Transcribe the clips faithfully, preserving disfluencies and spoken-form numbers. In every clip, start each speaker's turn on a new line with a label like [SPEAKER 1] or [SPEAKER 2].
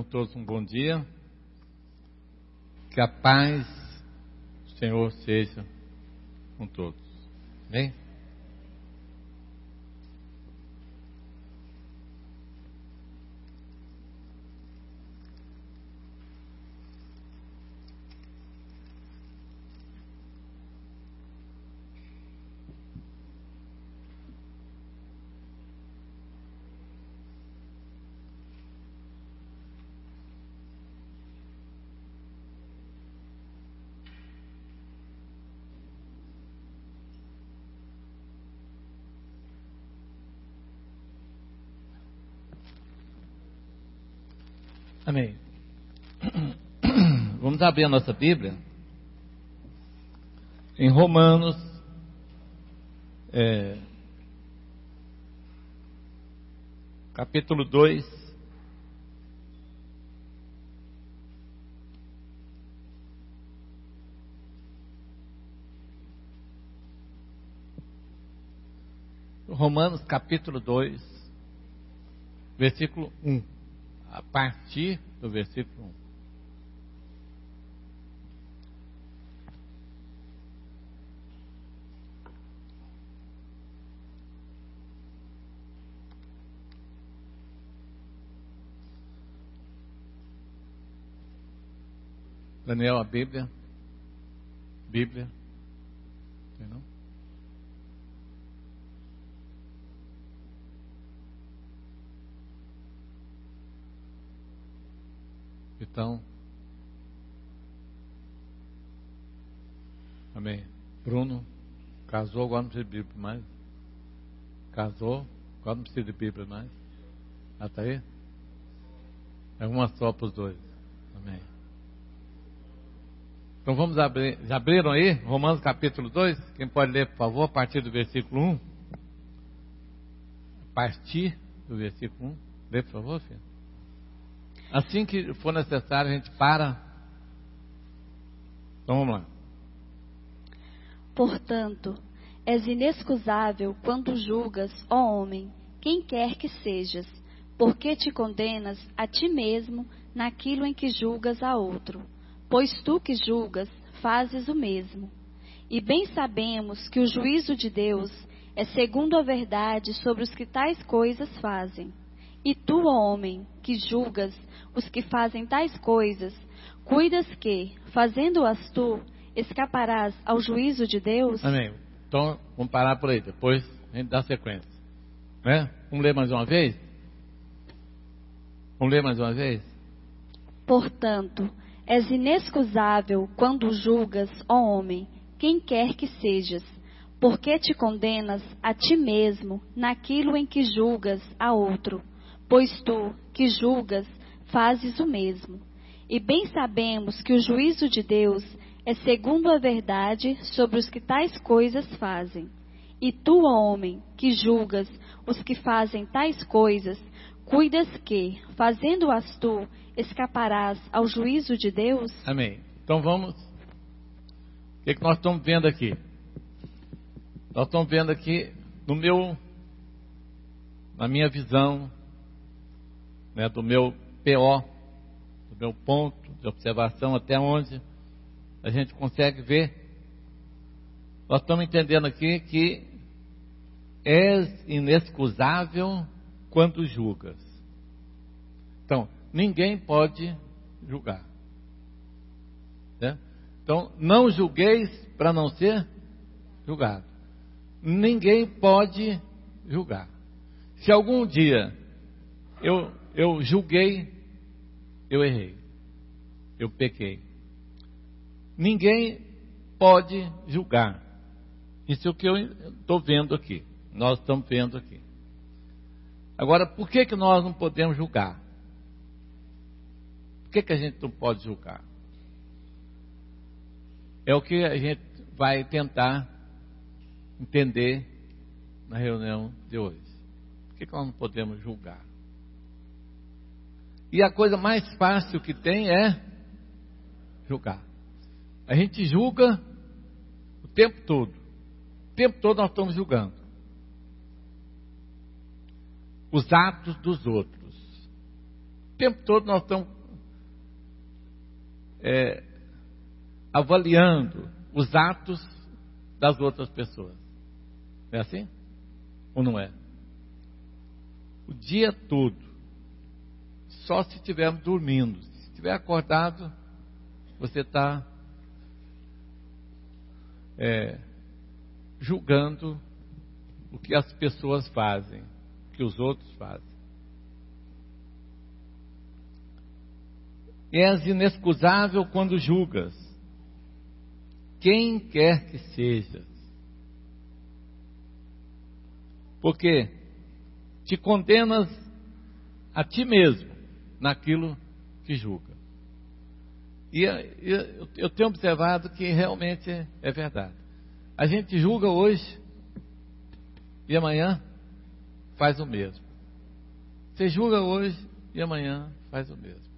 [SPEAKER 1] todos um bom dia. Que a paz do Senhor seja com todos. Amém? Amém. Vamos abrir a nossa Bíblia em Romanos, é, capítulo dois, Romanos capítulo dois, versículo um. A partir do versículo um. Daniel, a Bíblia. Bíblia. Tem não? Então, amém. Bruno, casou, agora não precisa de Bíblia mais. Casou, agora não precisa de Bíblia mais. Ah, tá aí? É uma só para os dois. Amém. Então vamos abrir. Já abriram aí? Romanos capítulo dois? Quem pode ler, por favor, a partir do versículo um? A partir do versículo um. Lê, por favor, filho. Assim que for necessário, a gente para. Então vamos lá.
[SPEAKER 2] Portanto, és inexcusável quando julgas, ó homem, quem quer que sejas, porque te condenas a ti mesmo naquilo em que julgas a outro. Pois tu que julgas, fazes o mesmo. E bem sabemos que o juízo de Deus é segundo a verdade sobre os que tais coisas fazem. E tu, ó homem, que julgas os que fazem tais coisas, cuidas que, fazendo-as tu, escaparás ao juízo de Deus?
[SPEAKER 1] Amém. Então, vamos parar por aí, depois a gente dá sequência. Né? Vamos ler mais uma vez? Vamos ler mais uma vez?
[SPEAKER 2] Portanto, és inexcusável quando julgas, ó homem, quem quer que sejas, porque te condenas a ti mesmo naquilo em que julgas a outro. Pois tu, que julgas, fazes o mesmo. E bem sabemos que o juízo de Deus é segundo a verdade sobre os que tais coisas fazem. E tu, ó homem, que julgas os que fazem tais coisas, cuidas que, fazendo-as tu, escaparás ao juízo de Deus?
[SPEAKER 1] Amém. Então vamos. O que, que nós estamos vendo aqui? Nós estamos vendo aqui no meu, na minha visão, né, do meu P O, do meu ponto de observação, até onde a gente consegue ver. Nós estamos entendendo aqui que és inexcusável quando julgas. Então, ninguém pode julgar, né? Então, não julgueis para não ser julgado. Ninguém pode julgar. Se algum dia eu, eu julguei, eu errei, eu pequei. Ninguém pode julgar. Isso é o que eu estou vendo aqui. Nós estamos vendo aqui. Agora, por que, que nós não podemos julgar? Por que, que a gente não pode julgar? É o que a gente vai tentar entender na reunião de hoje. Por que, que nós não podemos julgar? E a coisa mais fácil que tem é julgar. A gente julga o tempo todo. O tempo todo nós estamos julgando os atos dos outros. O tempo todo nós estamos é, avaliando os atos das outras pessoas. É assim? Ou não é? O dia todo. Só se estivermos dormindo. Se estiver acordado, você está é, julgando o que as pessoas fazem, o que os outros fazem. És inexcusável quando julgas quem quer que sejas, porque te condenas a ti mesmo naquilo que julga. E eu, eu tenho observado que realmente é verdade. A gente julga hoje e amanhã faz o mesmo. Você julga hoje e amanhã faz o mesmo.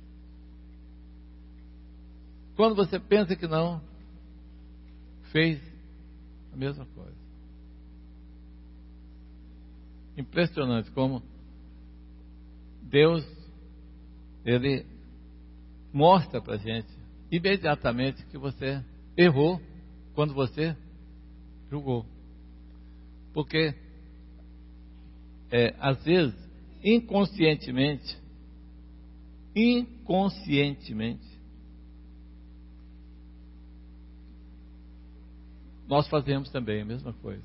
[SPEAKER 1] Quando você pensa que não, fez a mesma coisa. Impressionante como Deus, Ele mostra para a gente imediatamente que você errou quando você julgou. Porque, é, às vezes, inconscientemente, inconscientemente, nós fazemos também a mesma coisa.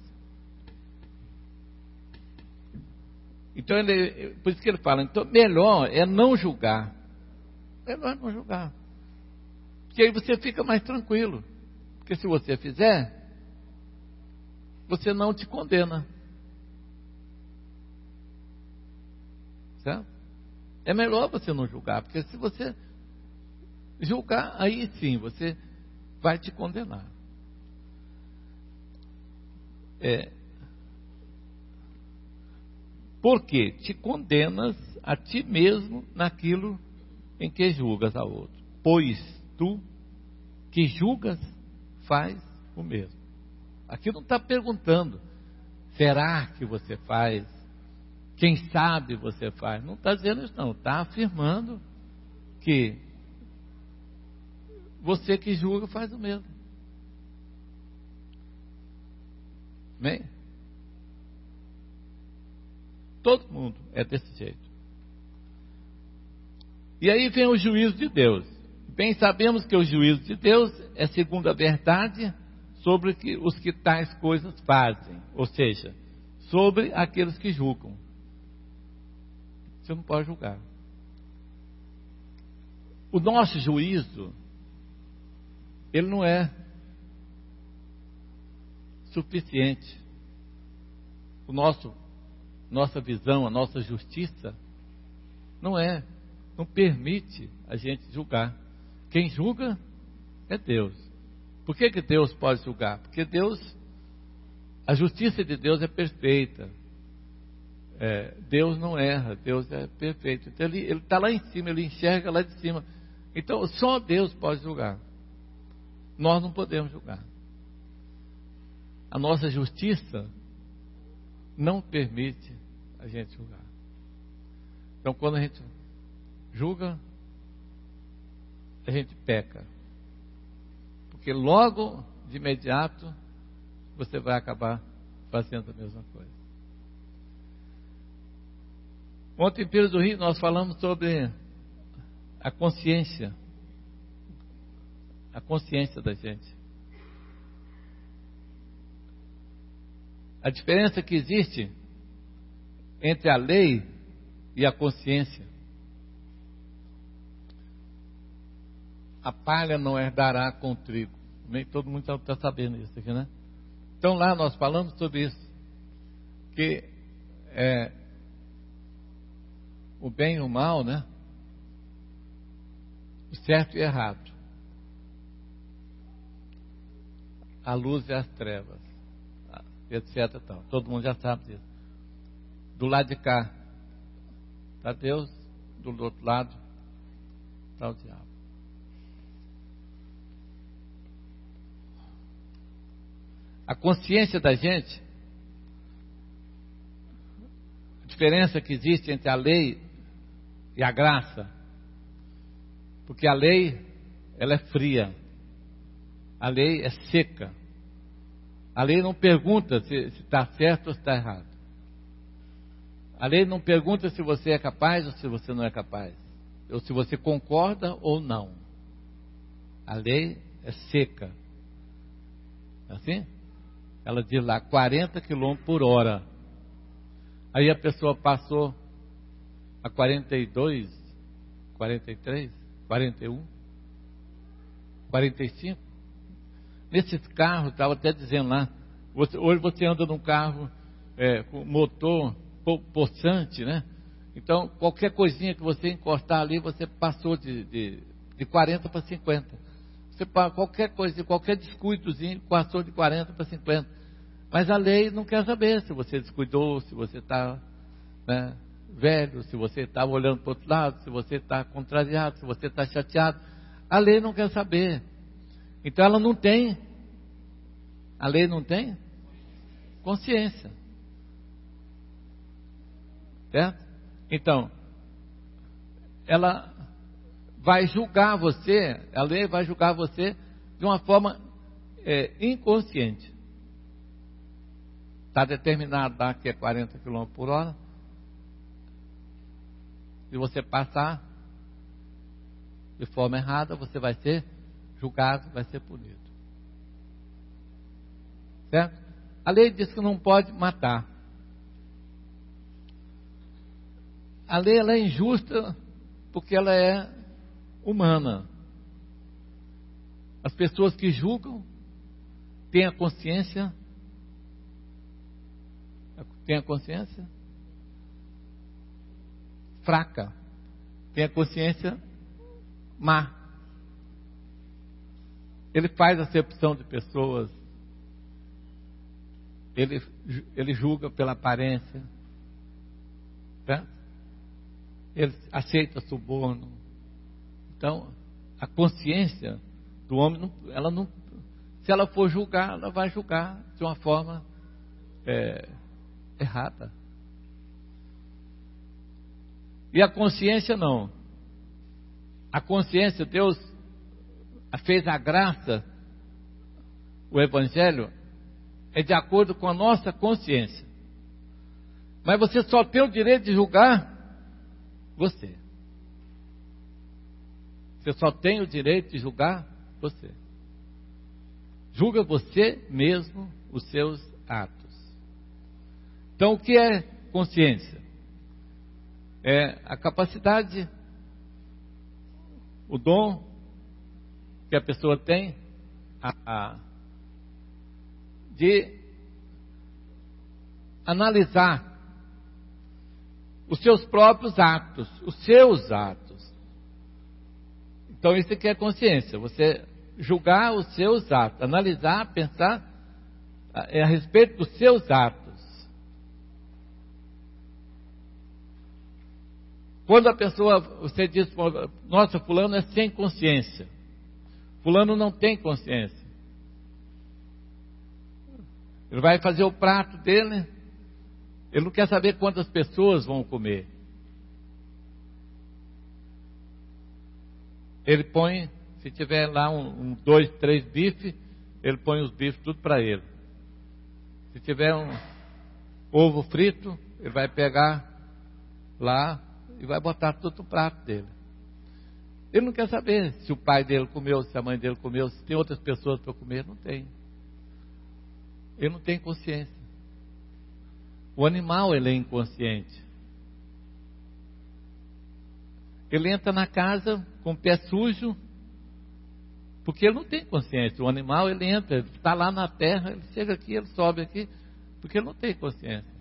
[SPEAKER 1] Então, ele, por isso que ele fala, então melhor é não julgar. Melhor é não julgar. Porque aí você fica mais tranquilo. Porque se você fizer, você não te condena. Certo? É melhor você não julgar, porque se você julgar, aí sim, você vai te condenar. É, porque te condenas a ti mesmo naquilo em que julgas a outro. Pois tu que julgas faz o mesmo. Aqui não está perguntando, será que você faz? Quem sabe você faz? Não está dizendo isso não, está afirmando que você que julga faz o mesmo. Amém? Todo mundo é desse jeito. E aí vem o juízo de Deus. Bem sabemos que o juízo de Deus é segundo a verdade sobre que os que tais coisas fazem. Ou seja, sobre aqueles que julgam. Você não pode julgar. O nosso juízo, ele não é suficiente. O nosso, nossa visão, a nossa justiça, não é, não permite a gente julgar. Quem julga é Deus. Por que que Deus pode julgar? Porque Deus, a justiça de Deus é perfeita. É, Deus não erra, Deus é perfeito. Então ele está lá em cima, ele enxerga lá de cima. Então só Deus pode julgar. Nós não podemos julgar. A nossa justiça não permite a gente julgar. Então quando a gente julga, a gente peca. Porque logo de imediato você vai acabar fazendo a mesma coisa. Ontem em Pires do Rio nós falamos sobre a consciência. A consciência da gente. A diferença que existe entre a lei e a consciência. A palha não herdará com o trigo. Nem todo mundo está sabendo isso aqui, né? Então lá nós falamos sobre isso. Que é, o bem e o mal, né? O certo e o errado. A luz e as trevas. Etc. Tal. Todo mundo já sabe disso. Do lado de cá está Deus, do outro lado está o diabo. A consciência da gente, a diferença que existe entre a lei e a graça, porque a lei ela é fria. A lei é seca. A lei não pergunta se está certo ou se está errado. A lei não pergunta se você é capaz ou se você não é capaz. Ou se você concorda ou não. A lei é seca. Assim? Ela diz lá quarenta quilômetros por hora. Aí a pessoa passou a quarenta e dois, quarenta e três, quarenta e um, quarenta e cinco. Nesses carros, estava até dizendo lá, você, hoje você anda num carro é, com motor possante, né? Então, qualquer coisinha que você encostar ali, você passou de, de, de quarenta para cinquenta. Você, qualquer coisa, qualquer descuidozinho, passou de quarenta para cinquenta. Mas a lei não quer saber se você descuidou, se você está, né, velho, se você está olhando para o outro lado, se você está contrariado, se você está chateado. A lei não quer saber. Então ela não tem, a lei não tem consciência. Certo? Então, ela vai julgar você, a lei vai julgar você de uma forma é, inconsciente. Está determinado lá que é quarenta quilômetros por hora. Se você passar de forma errada, você vai ser julgado, vai ser punido. Certo? A lei diz que não pode matar. A lei ela é injusta porque ela é humana. As pessoas que julgam têm a consciência, têm a consciência fraca, têm a consciência má. Ele faz acepção de pessoas, ele, ele julga pela aparência, certo? Ele aceita suborno. Então, a consciência do homem, não, ela não, se ela for julgar, ela vai julgar de uma forma é, errada. E a consciência não. A consciência, Deus fez a graça, o Evangelho é de acordo com a nossa consciência. Mas você só tem o direito de julgar você. Você só tem o direito de julgar você. Julga você mesmo os seus atos. Então, o que é consciência? É a capacidade, o dom que a pessoa tem a, a, de analisar os seus próprios atos, os seus atos. Então isso aqui é consciência, você julgar os seus atos, analisar, pensar a, a respeito dos seus atos. Quando a pessoa, você diz, nossa, fulano é sem consciência, fulano não tem consciência, ele vai fazer o prato dele, ele não quer saber quantas pessoas vão comer. Ele põe, se tiver lá um, um dois, três bifes, ele põe os bifes tudo para ele. Se tiver um ovo frito, ele vai pegar lá e vai botar tudo no prato dele. Ele não quer saber se o pai dele comeu, se a mãe dele comeu, se tem outras pessoas para comer. Não tem. Ele não tem consciência. O animal, ele é inconsciente. Ele entra na casa com o pé sujo, porque ele não tem consciência. O animal, ele entra, ele está lá na terra, ele chega aqui, ele sobe aqui, porque ele não tem consciência.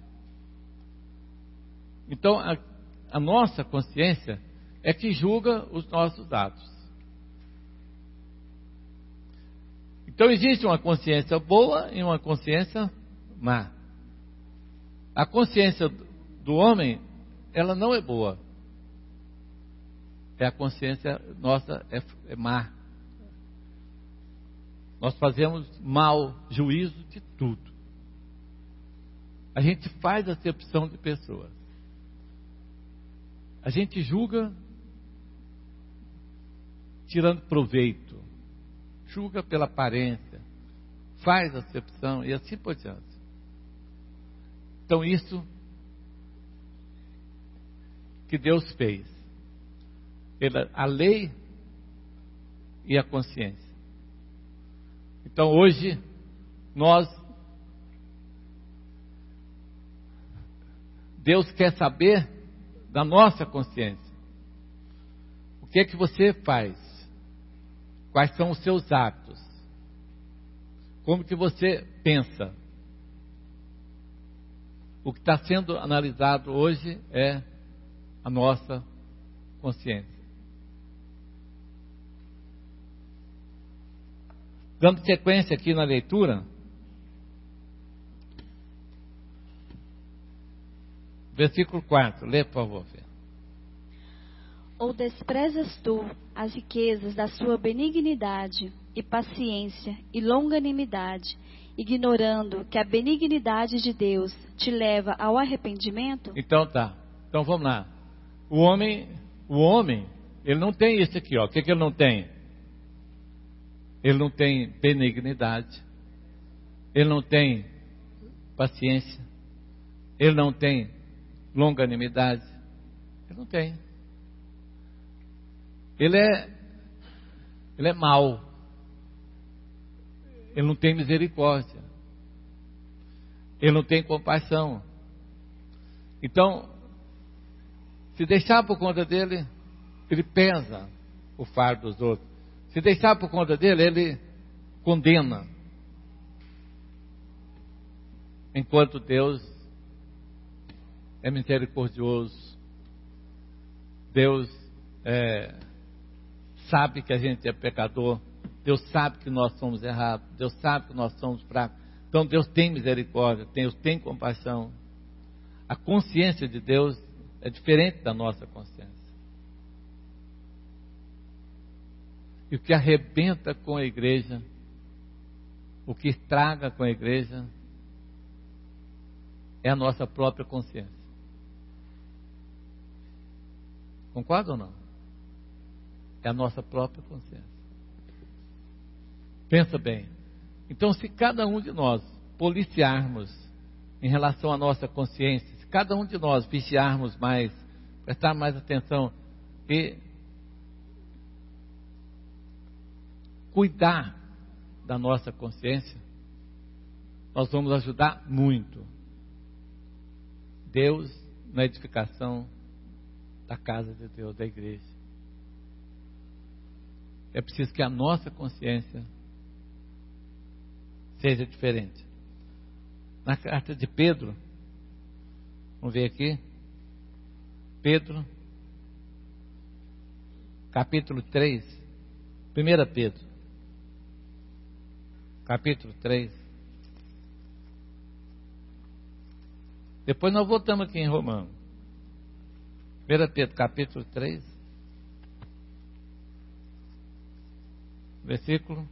[SPEAKER 1] Então, a, a nossa consciência é que julga os nossos atos. Então, existe uma consciência boa e uma consciência má. A consciência do homem, ela não é boa. É a consciência nossa é, é má. Nós fazemos mau juízo de tudo. A gente faz acepção de pessoas. A gente julga tirando proveito, julga pela aparência, faz acepção e assim por diante. Então isso que Deus fez, pela a lei e a consciência. Então hoje nós, Deus quer saber da nossa consciência. O que é que você faz? Quais são os seus atos? Como que você pensa? O que está sendo analisado hoje é a nossa consciência. Dando sequência aqui na leitura, versículo quatro, lê por favor.
[SPEAKER 2] Ou desprezas tu as riquezas da sua benignidade e paciência e longanimidade, ignorando que a benignidade de Deus te leva ao arrependimento?
[SPEAKER 1] Então tá, então vamos lá. O homem, o homem, ele não tem isso aqui, ó. O que que ele não tem? Ele não tem benignidade, ele não tem paciência, ele não tem longanimidade, ele não tem. Ele é, ele é mau, ele não tem misericórdia, ele não tem compaixão. Então, se deixar por conta dele, ele pesa o fardo dos outros. Se deixar por conta dele, ele condena. Enquanto Deus é misericordioso, Deus é, sabe que a gente é pecador, Deus sabe que nós somos errados, Deus sabe que nós somos fracos. Então Deus tem misericórdia, Deus tem compaixão. A consciência de Deus é diferente da nossa consciência. E o que arrebenta com a igreja, o que estraga com a igreja, é a nossa própria consciência. Concorda ou não? É a nossa própria consciência. Pensa bem. Então, se cada um de nós policiarmos em relação à nossa consciência, se cada um de nós vigiarmos mais, prestar mais atenção e cuidar da nossa consciência, nós vamos ajudar muito Deus na edificação da casa de Deus, da igreja. É preciso que a nossa consciência seja diferente. Na carta de Pedro, vamos ver aqui, Pedro, capítulo três, primeira Pedro, capítulo três. Depois nós voltamos aqui em Romanos. primeira Pedro, capítulo três, versículo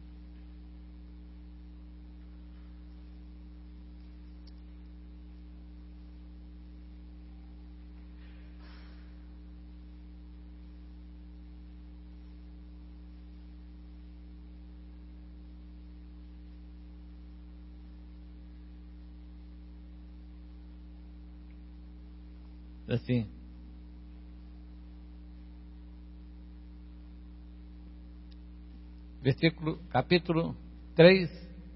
[SPEAKER 1] assim. Versículo, capítulo três,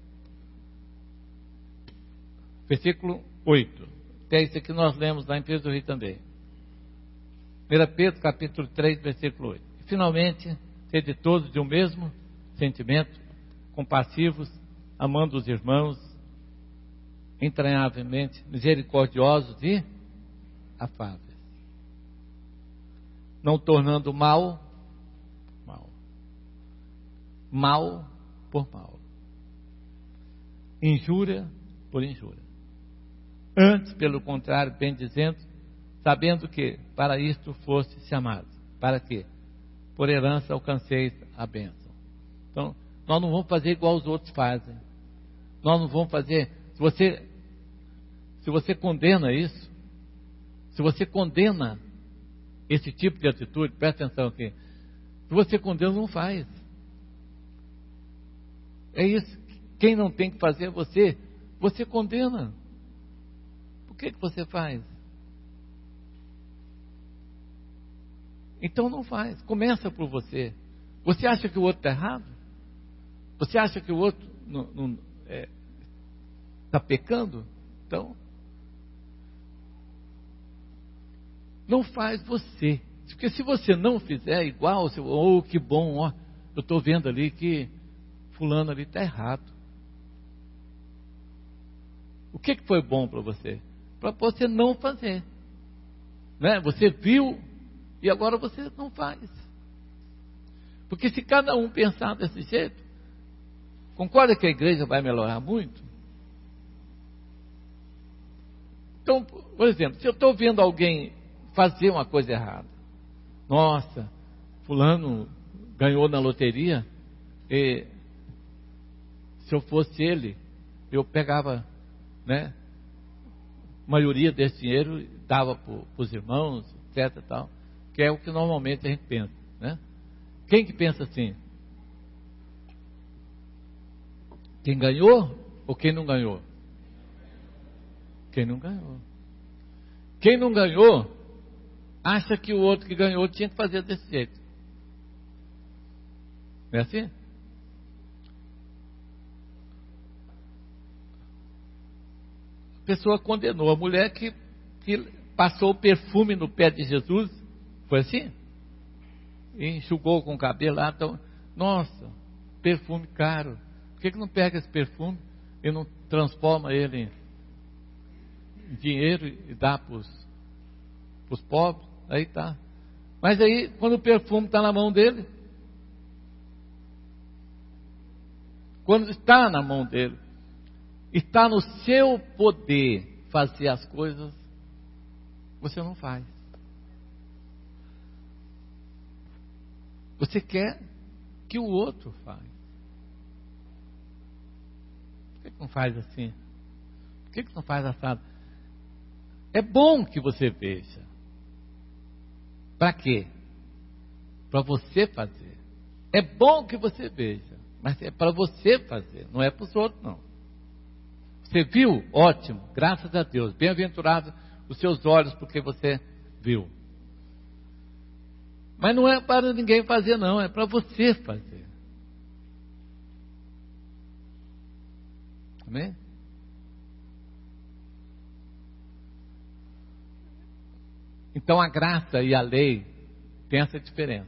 [SPEAKER 1] versículo oito. Até isso aqui nós lemos lá em Pedro do Rio também. primeira Pedro, capítulo três, versículo oito. E, finalmente, sede todos de um mesmo sentimento, compassivos, amando os irmãos, entranhavelmente misericordiosos e afáveis, não tornando mal mal, mal por mal, injúria por injúria, antes, pelo contrário, bem dizendo, sabendo que para isto foste chamados, para que por herança alcanceis a bênção. Então, nós não vamos fazer igual os outros fazem, nós não vamos fazer. Se você se você condena isso, se você condena esse tipo de atitude, presta atenção aqui, se Se você com Deus não faz. É isso. Quem não tem que fazer é você. Você condena. Por que que você faz? Então não faz. Começa por você. Você acha que o outro está errado? Você acha que o outro não, não, é, está pecando? Então, não faz você. Porque se você não fizer igual, você, oh, que bom, ó, eu estou vendo ali que fulano ali está errado. O que, que foi bom para você? Para você não fazer. Né? Você viu e agora você não faz. Porque se cada um pensar desse jeito, concorda que a igreja vai melhorar muito? Então, por exemplo, se eu estou vendo alguém fazer uma coisa errada, nossa, fulano ganhou na loteria, e se eu fosse ele, eu pegava, né, a maioria desse dinheiro e dava para os irmãos, etc, tal, que é o que normalmente a gente pensa, né? Quem que pensa assim? Quem ganhou ou quem não ganhou? Quem não ganhou. Quem não ganhou, acha que o outro que ganhou tinha que fazer desse jeito. Não é assim? A pessoa condenou a mulher que, que passou o perfume no pé de Jesus. Foi assim? E enxugou com o cabelo lá. Então, nossa, perfume caro. Por que, que não pega esse perfume e não transforma ele em dinheiro e dá para os pobres? Aí tá. Mas aí, quando o perfume está na mão dele, quando está na mão dele, está no seu poder fazer as coisas, você não faz. Você quer que o outro faça. Por que que não faz assim? Por que que não faz assado? É bom que você veja. Para quê? Para você fazer. É bom que você veja, mas é para você fazer, não é para os outros não. Você viu? Ótimo, graças a Deus. Bem-aventurado os seus olhos porque você viu. Mas não é para ninguém fazer não, é para você fazer. Amém? Então a graça e a lei tem essa diferença.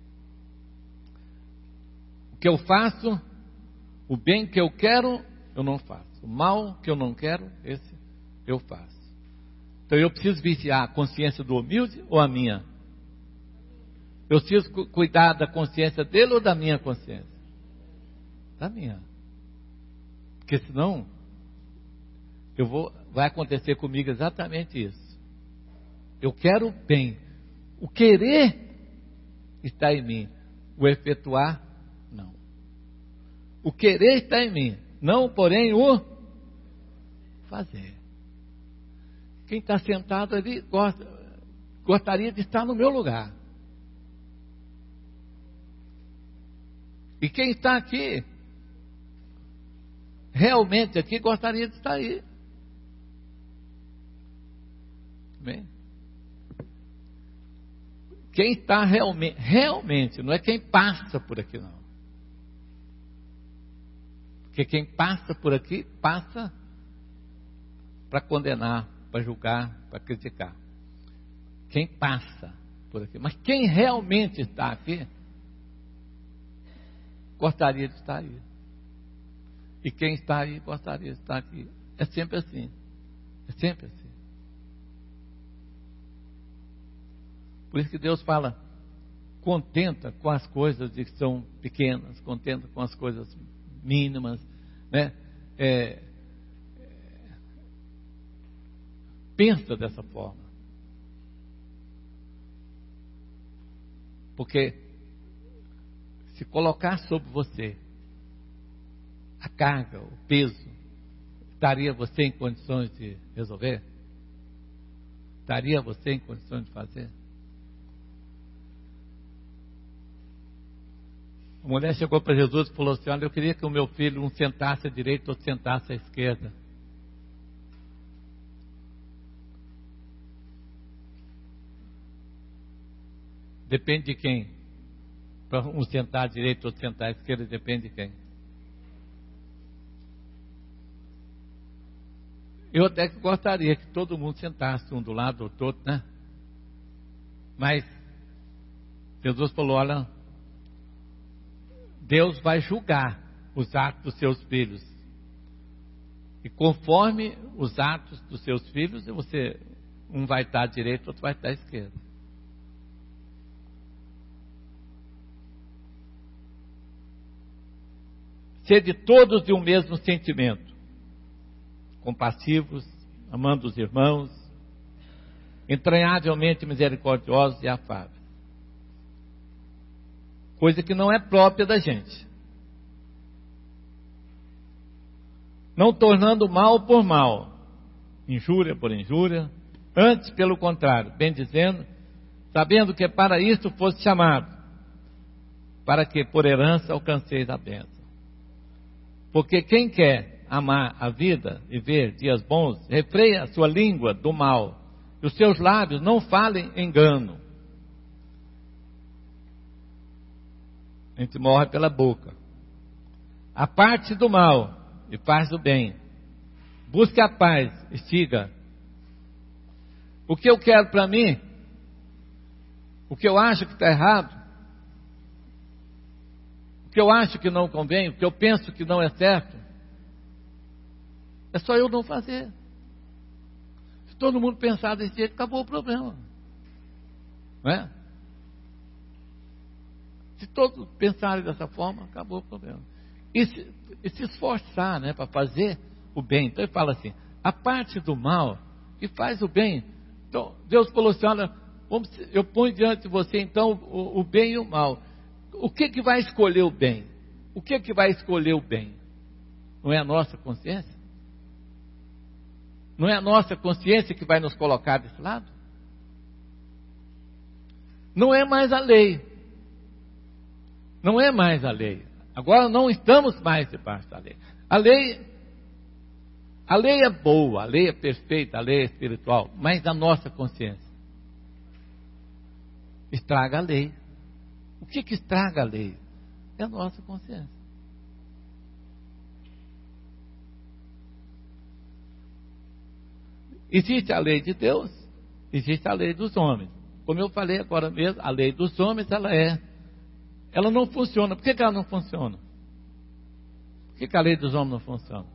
[SPEAKER 1] O que eu faço, o bem que eu quero, eu não faço. O mal que eu não quero, esse eu faço. Então eu preciso vigiar a consciência do humilde ou a minha? Eu preciso cu- cuidar da consciência dele ou da minha consciência? Da minha. Porque senão, eu vou, vai acontecer comigo exatamente isso. Eu quero bem. O querer está em mim. O efetuar, não. O querer está em mim. Não, porém, o fazer. Quem está sentado ali gosta, gostaria de estar no meu lugar. E quem está aqui, realmente aqui, gostaria de estar aí. Amém? Quem está realmente, realmente, não é quem passa por aqui não. Porque quem passa por aqui, passa para condenar, para julgar, para criticar. Quem passa por aqui. Mas quem realmente está aqui, gostaria de estar aí. E quem está aí, gostaria de estar aqui. É sempre assim. É sempre assim. Por isso que Deus fala, contenta com as coisas que são pequenas, contenta com as coisas mínimas, né? É, é, pensa dessa forma. Porque se colocar sobre você a carga, o peso, estaria você em condições de resolver? Estaria você em condições de fazer? A mulher chegou para Jesus e falou assim: olha, eu queria que o meu filho um sentasse à direita, outro sentasse à esquerda. Depende de quem? Para um sentar à direita, outro sentar à esquerda, depende de quem? Eu até que gostaria que todo mundo sentasse um do lado do outro, né? Mas Jesus falou: olha, Deus vai julgar os atos dos seus filhos. E conforme os atos dos seus filhos, você, um vai estar à direita, outro vai estar à esquerda. Sede todos de um mesmo sentimento, compassivos, amando os irmãos, entranhavelmente misericordiosos e afáveis. Coisa que não é própria da gente. Não tornando mal por mal, injúria por injúria, antes pelo contrário, bem dizendo, sabendo que para isto fosse chamado, para que por herança alcanceis a bênção. Porque quem quer amar a vida e ver dias bons, refreia a sua língua do mal, e os seus lábios não falem engano. A gente morre pela boca. Aparte do mal e faz o bem. Busque a paz e siga. O que eu quero para mim, o que eu acho que está errado, o que eu acho que não convém, o que eu penso que não é certo, é só eu não fazer. Se todo mundo pensar desse jeito, acabou o problema. Não é? Se todos pensarem dessa forma, acabou o problema. E se, e se esforçar, né, para fazer o bem. Então ele fala assim: a parte do mal e faz o bem. Então Deus falou assim: olha, vamos, eu ponho diante de você então o, o bem e o mal. O que que vai escolher o bem? O que que vai escolher o bem? Não é a nossa consciência? Não é a nossa consciência que vai nos colocar desse lado? Não é mais a lei. Não é mais a lei. Agora não estamos mais debaixo da lei. A lei, a lei é boa, a lei é perfeita, a lei é espiritual, mas a nossa consciência estraga a lei. O que que estraga a lei? É a nossa consciência. Existe a lei de Deus, existe a lei dos homens. Como eu falei agora mesmo, a lei dos homens, ela é, ela não funciona. Por que que ela não funciona? Por que que a lei dos homens não funciona?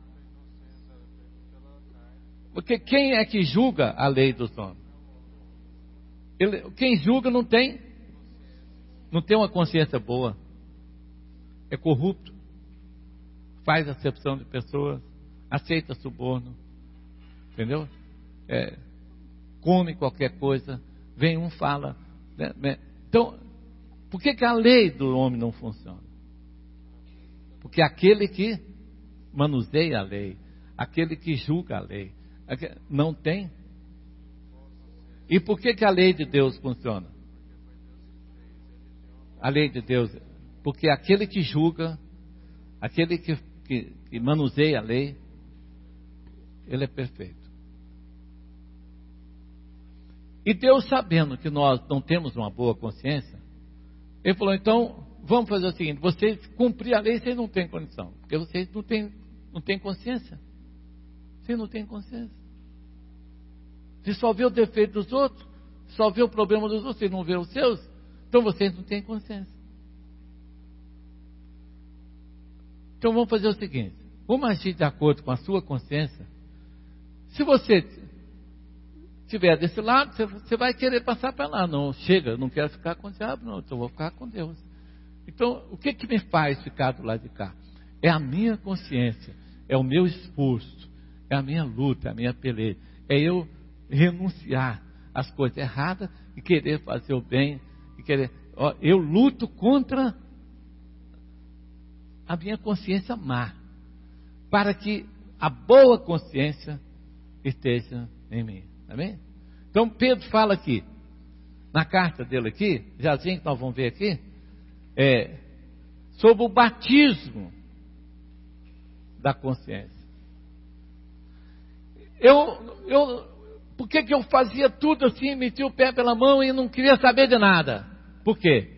[SPEAKER 1] Porque quem é que julga a lei dos homens? Ele, quem julga não tem, não tem uma consciência boa. É corrupto, faz acepção de pessoas, aceita suborno, entendeu? É, come qualquer coisa, vem um fala, né, né? Então, por que que a lei do homem não funciona? Porque aquele que manuseia a lei, aquele que julga a lei, não tem. E por que que a lei de Deus funciona? A lei de Deus, porque aquele que julga, aquele que, que, que manuseia a lei, ele é perfeito. E Deus, sabendo que nós não temos uma boa consciência, Ele falou: então, vamos fazer o seguinte, vocês cumprir a lei, vocês não têm condição, porque vocês não têm, não têm consciência. Vocês não têm consciência. Você só vê o defeito dos outros, só vê o problema dos outros, vocês não vê os seus, então vocês não têm consciência. Então vamos fazer o seguinte, vamos agir de acordo com a sua consciência. Se você estiver desse lado, você, você vai querer passar para lá. Não, chega, eu não quero ficar com o diabo, não, então eu vou ficar com Deus. Então, o que que me faz ficar do lado de cá? É a minha consciência, é o meu esforço, é a minha luta, é a minha peleja, é eu renunciar às coisas erradas e querer fazer o bem, e querer, ó, eu luto contra a minha consciência má, para que a boa consciência esteja em mim. Amém? Então Pedro fala aqui, na carta dele aqui, já assim que nós vamos ver aqui, é, sobre o batismo da consciência. Eu, eu, por que que eu fazia tudo assim, metia o pé pela mão e não queria saber de nada? Por quê?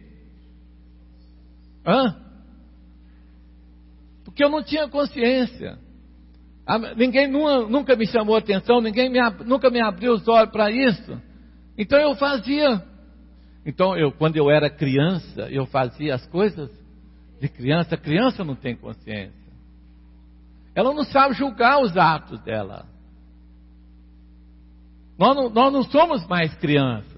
[SPEAKER 1] Hã? Porque eu não tinha consciência. Ninguém nunca me chamou a atenção, ninguém me, nunca me abriu os olhos para isso. Então eu fazia. Então eu, quando eu era criança, eu fazia as coisas de criança. A criança não tem consciência. Ela não sabe julgar os atos dela. Nós não, nós não somos mais crianças.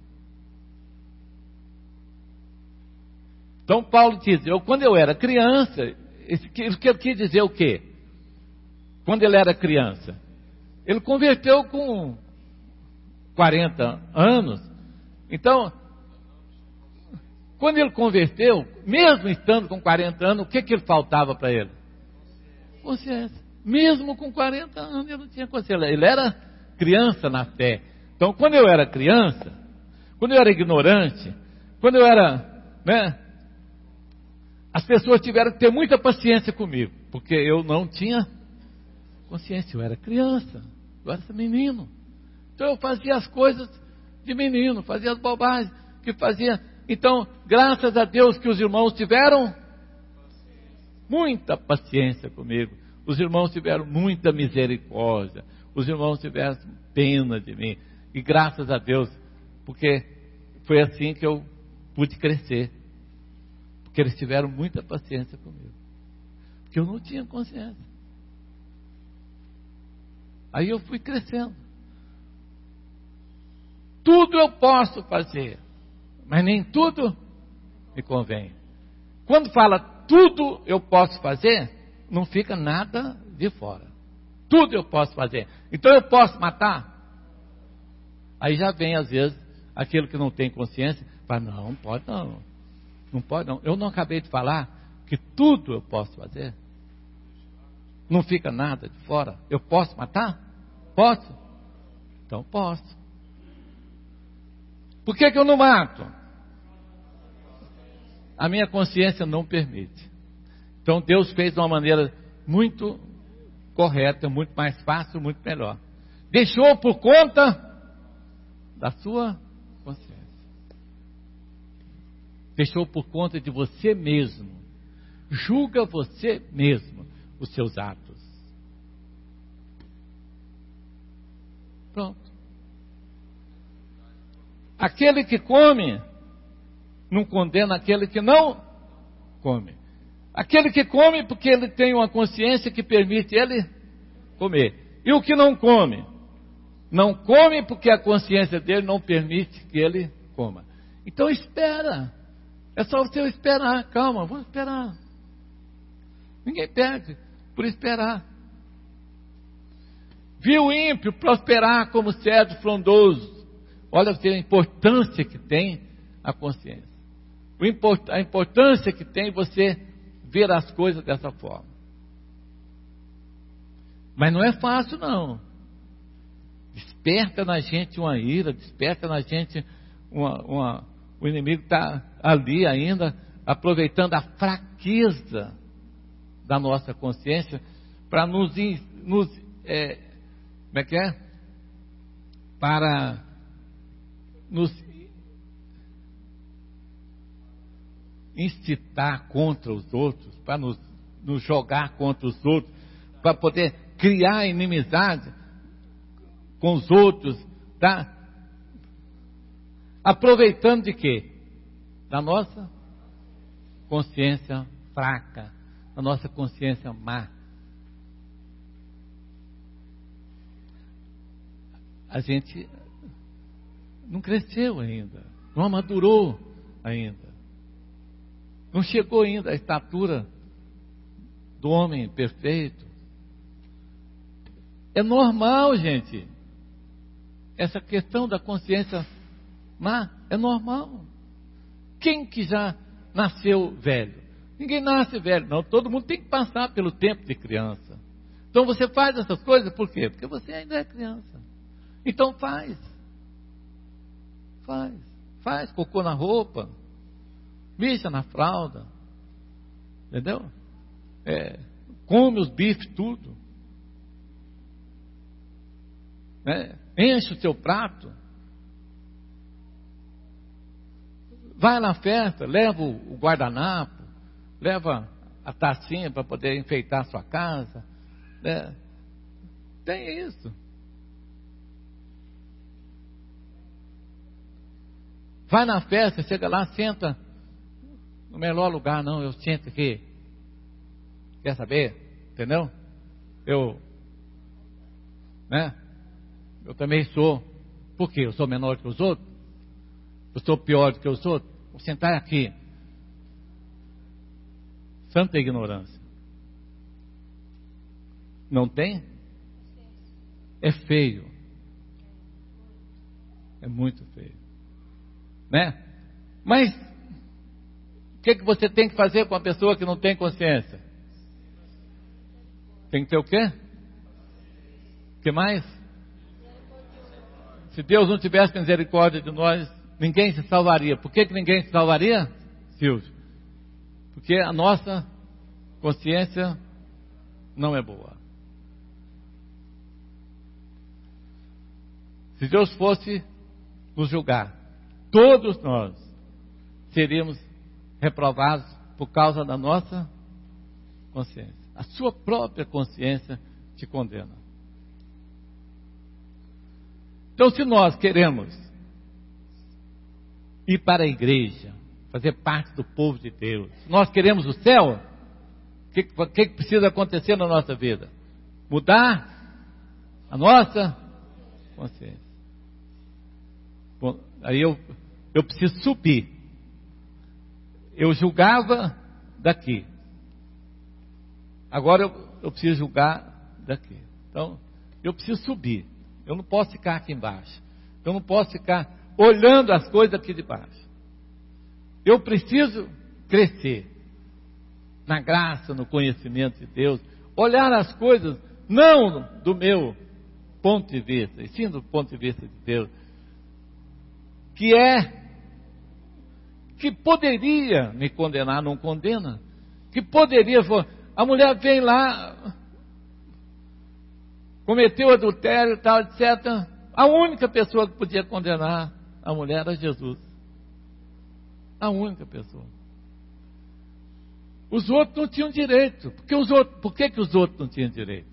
[SPEAKER 1] Então Paulo diz, eu, quando eu era criança, isso quer dizer o quê? Quando ele era criança, ele converteu com quarenta anos. Então, quando ele converteu, mesmo estando com quarenta anos, o que que ele faltava para ele? Consciência. Mesmo com quarenta anos, ele não tinha consciência. Ele era criança na fé. Então, quando eu era criança, quando eu era ignorante, quando eu era, né, as pessoas tiveram que ter muita paciência comigo, porque eu não tinha consciência, eu era criança, eu era menino. Então eu fazia as coisas de menino, fazia as bobagens que fazia. Então, graças a Deus que os irmãos tiveram muita paciência comigo. Os irmãos tiveram muita misericórdia. Os irmãos tiveram pena de mim. E graças a Deus, porque foi assim que eu pude crescer. Porque eles tiveram muita paciência comigo. Porque eu não tinha consciência. Aí eu fui crescendo. Tudo eu posso fazer, mas nem tudo me convém. Quando fala tudo eu posso fazer, não fica nada de fora. Tudo eu posso fazer. Então eu posso matar? Aí já vem às vezes aquele que não tem consciência, fala, não, não pode não. Não pode não. Eu não acabei de falar que tudo eu posso fazer? Não fica nada de fora. Eu posso matar? Posso? Então posso. Por que que eu não mato? A minha consciência não permite. Então Deus fez de uma maneira muito correta, muito mais fácil, muito melhor. Deixou por conta da sua consciência. Deixou por conta de você mesmo. Julga você mesmo os seus atos. Pronto. Aquele que come não condena aquele que não come. Aquele que come porque ele tem uma consciência que permite ele comer. E o que não come? Não come porque a consciência dele não permite que ele coma. Então espera. É só você esperar. Calma, vamos esperar. Ninguém perde por esperar. Viu o ímpio prosperar como cedro frondoso. Olha a importância que tem a consciência. A importância que tem você ver as coisas dessa forma. Mas não é fácil não. Desperta na gente uma ira, desperta na gente uma... uma o inimigo está ali ainda, aproveitando a fraqueza da nossa consciência para nos, nos é, como é que é? Para nos incitar contra os outros, para nos, nos jogar contra os outros, para poder criar inimizade com os outros, tá? Aproveitando de quê? Da nossa consciência fraca, da nossa consciência má. A gente não cresceu ainda, não amadurou ainda, não chegou ainda à estatura do homem perfeito. É normal, gente, essa questão da consciência má, é normal. Quem que já nasceu velho? Ninguém nasce velho, não. Todo mundo tem que passar pelo tempo de criança. Então você faz essas coisas por quê? Porque você ainda é criança. Então faz. Faz. Faz cocô na roupa. Mija na fralda. Entendeu? É, come os bifes, tudo. Né? Enche o seu prato. Vai na festa, leva o guardanapo, leva a tacinha para poder enfeitar a sua casa. Né? Tem isso. Vai na festa, chega lá, senta no melhor lugar. Não, eu sento aqui. Quer saber? Entendeu? Eu, né? Eu também sou. Por quê? Eu sou menor que os outros? Eu sou pior do que os outros? Vou sentar aqui. Santa ignorância. Não tem? É feio. É muito feio. Né? Mas o que, que você tem que fazer com a pessoa que não tem consciência? Tem que ter o quê? O que mais? Se Deus não tivesse misericórdia de nós, ninguém se salvaria. Por que, que ninguém se salvaria, Silvio? Porque a nossa consciência não é boa. Se Deus fosse nos julgar, todos nós seríamos reprovados por causa da nossa consciência. A sua própria consciência te condena. Então, se nós queremos ir para a igreja, fazer parte do povo de Deus, se nós queremos o céu, o que, que precisa acontecer na nossa vida? Mudar a nossa consciência. Bom, aí eu, eu preciso subir. Eu julgava daqui. Agora eu, eu preciso julgar daqui. Então, eu preciso subir. Eu não posso ficar aqui embaixo. Eu não posso ficar olhando as coisas aqui de baixo. Eu preciso crescer na graça, no conhecimento de Deus. Olhar as coisas não do meu ponto de vista, e sim do ponto de vista de Deus. Que é, que poderia me condenar, não condena. Que poderia, a mulher vem lá, cometeu adultério e tal, etcétera. A única pessoa que podia condenar a mulher era Jesus. A única pessoa. Os outros não tinham direito. Porque os outros, por que, que os outros não tinham direito?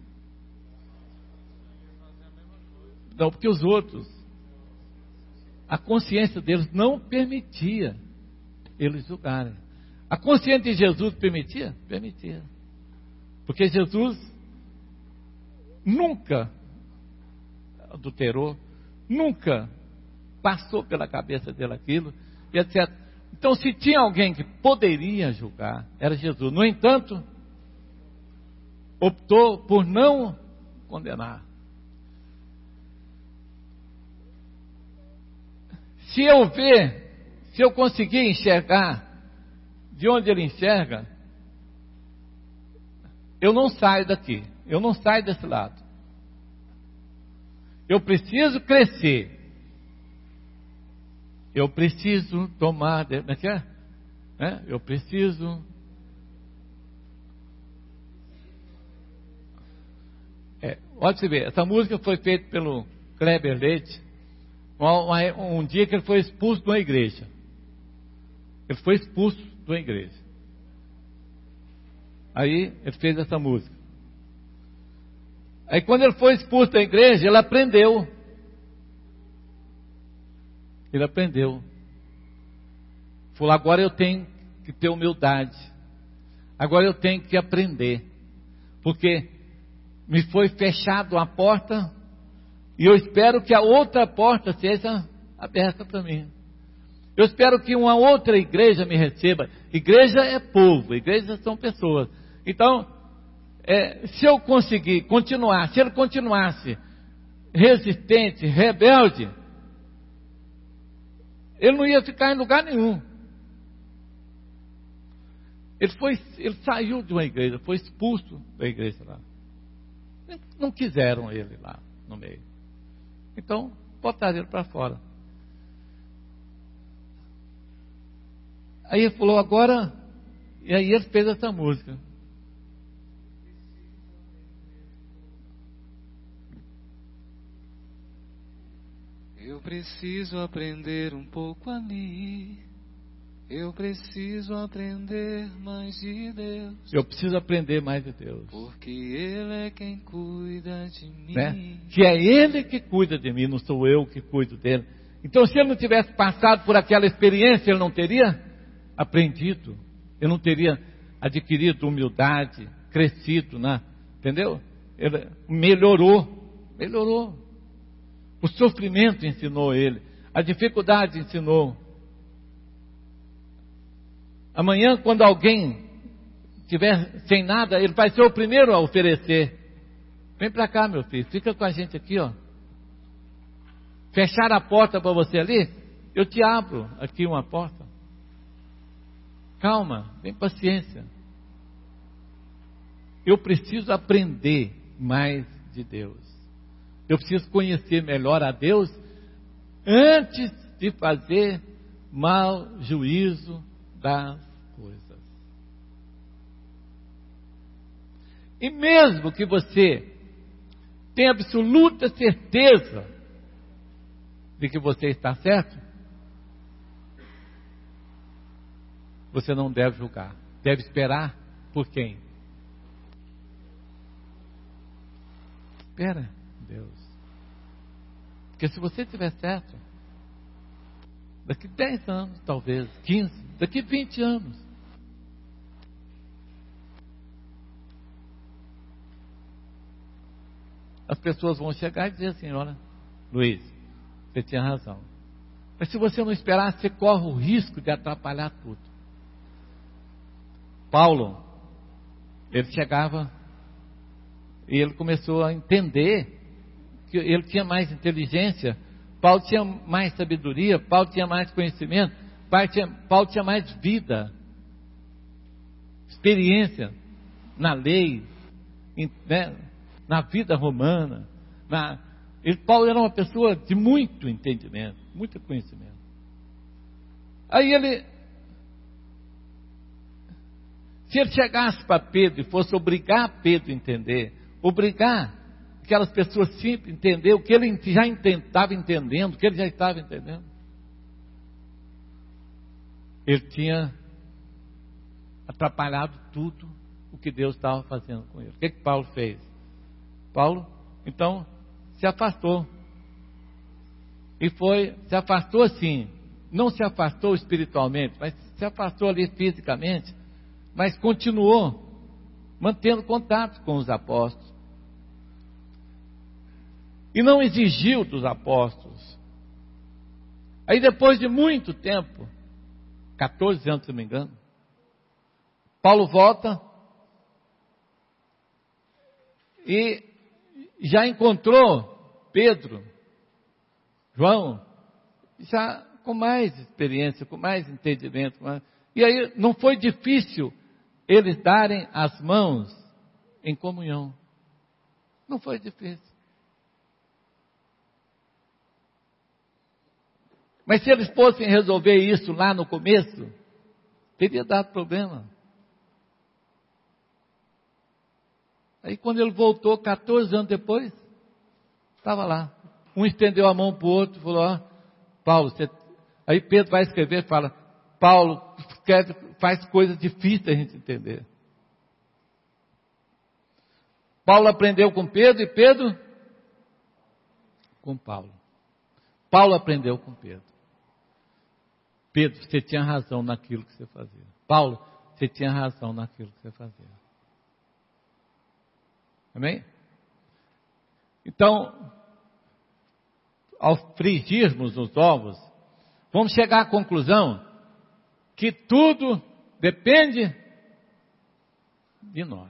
[SPEAKER 1] Não, porque os outros, a consciência deles não permitia eles julgarem. A consciência de Jesus permitia? Permitia. Porque Jesus nunca adulterou, nunca passou pela cabeça dele aquilo, e etcétera. Então, se tinha alguém que poderia julgar, era Jesus. No entanto, optou por não condenar. Se eu ver, se eu conseguir enxergar de onde ele enxerga, eu não saio daqui, eu não saio desse lado. Eu preciso crescer. Eu preciso tomar, como é que é? é? Eu preciso é, pode se ver, essa música foi feita pelo Kleber Leite, um, um dia que ele foi expulso de uma igreja. Ele foi expulso de uma igreja. Aí ele fez essa música. Aí quando ele foi expulso da igreja, ele aprendeu. Ele aprendeu. Falou, agora eu tenho que ter humildade. Agora eu tenho que aprender. Porque me foi fechado a porta e eu espero que a outra porta seja aberta para mim. Eu espero que uma outra igreja me receba. Igreja é povo, igreja são pessoas. Então, é, se eu conseguir continuar, se ele continuasse resistente, rebelde, ele não ia ficar em lugar nenhum. Ele, foi, ele saiu de uma igreja, foi expulso da igreja lá. Não quiseram ele lá no meio. Então, botaram ele para fora. Aí ele falou, agora E aí ele fez essa música.
[SPEAKER 3] Eu preciso aprender um pouco ali. Eu preciso aprender mais de Deus.
[SPEAKER 1] Eu preciso aprender mais de Deus.
[SPEAKER 3] Porque Ele é quem cuida de mim.
[SPEAKER 1] Né? Que é Ele que cuida de mim, não sou eu que cuido dele. Então, se ele não tivesse passado por aquela experiência, ele não teria aprendido. Ele não teria adquirido humildade, crescido, né? Entendeu? Ele melhorou, melhorou. O sofrimento ensinou ele, a dificuldade ensinou. Amanhã, quando alguém estiver sem nada, ele vai ser o primeiro a oferecer. Vem para cá, meu filho, fica com a gente aqui, ó. Fechar a porta para você ali, eu te abro aqui uma porta. Calma, tem paciência. Eu preciso aprender mais de Deus. Eu preciso conhecer melhor a Deus antes de fazer mau juízo das coisas. E mesmo que você tenha absoluta certeza de que você está certo, você não deve julgar. Deve esperar por quem? Espera, Deus. Porque se você estiver certo, daqui dez anos, talvez, quinze, daqui vinte anos, as pessoas vão chegar e dizer assim: olha, Luiz, você tinha razão. Mas se você não esperar, você corre o risco de atrapalhar tudo. Paulo, ele chegava e ele começou a entender que ele tinha mais inteligência, Paulo tinha mais sabedoria, Paulo tinha mais conhecimento, Paulo tinha, Paulo tinha mais vida, experiência na lei, em, né, na vida romana. Na, ele, Paulo era uma pessoa de muito entendimento, muito conhecimento. Aí ele, se ele chegasse para Pedro e fosse obrigar Pedro a entender, obrigar aquelas pessoas simples a entender o que ele já estava entendendo, o que ele já estava entendendo, ele tinha atrapalhado tudo o que Deus estava fazendo com ele. O que que Paulo fez? Paulo, então, se afastou. E foi, se afastou assim, não se afastou espiritualmente, mas se afastou ali fisicamente, mas continuou mantendo contato com os apóstolos. E não exigiu dos apóstolos. Aí depois de muito tempo, catorze anos se não me engano, Paulo volta e já encontrou Pedro, João, já com mais experiência, com mais entendimento. Com mais... E aí não foi difícil eles darem as mãos em comunhão. Não foi difícil. Mas se eles fossem resolver isso lá no começo, teria dado problema. Aí quando ele voltou, catorze anos depois, estava lá. Um estendeu a mão para o outro e falou: ó, Paulo, você... aí Pedro vai escrever e fala: Paulo escreve, faz coisas difíceis a gente entender. Paulo aprendeu com Pedro e Pedro com Paulo. Paulo aprendeu com Pedro. Pedro, você tinha razão naquilo que você fazia. Paulo, você tinha razão naquilo que você fazia. Amém? Então, ao frigirmos os ovos, vamos chegar à conclusão que tudo depende de nós.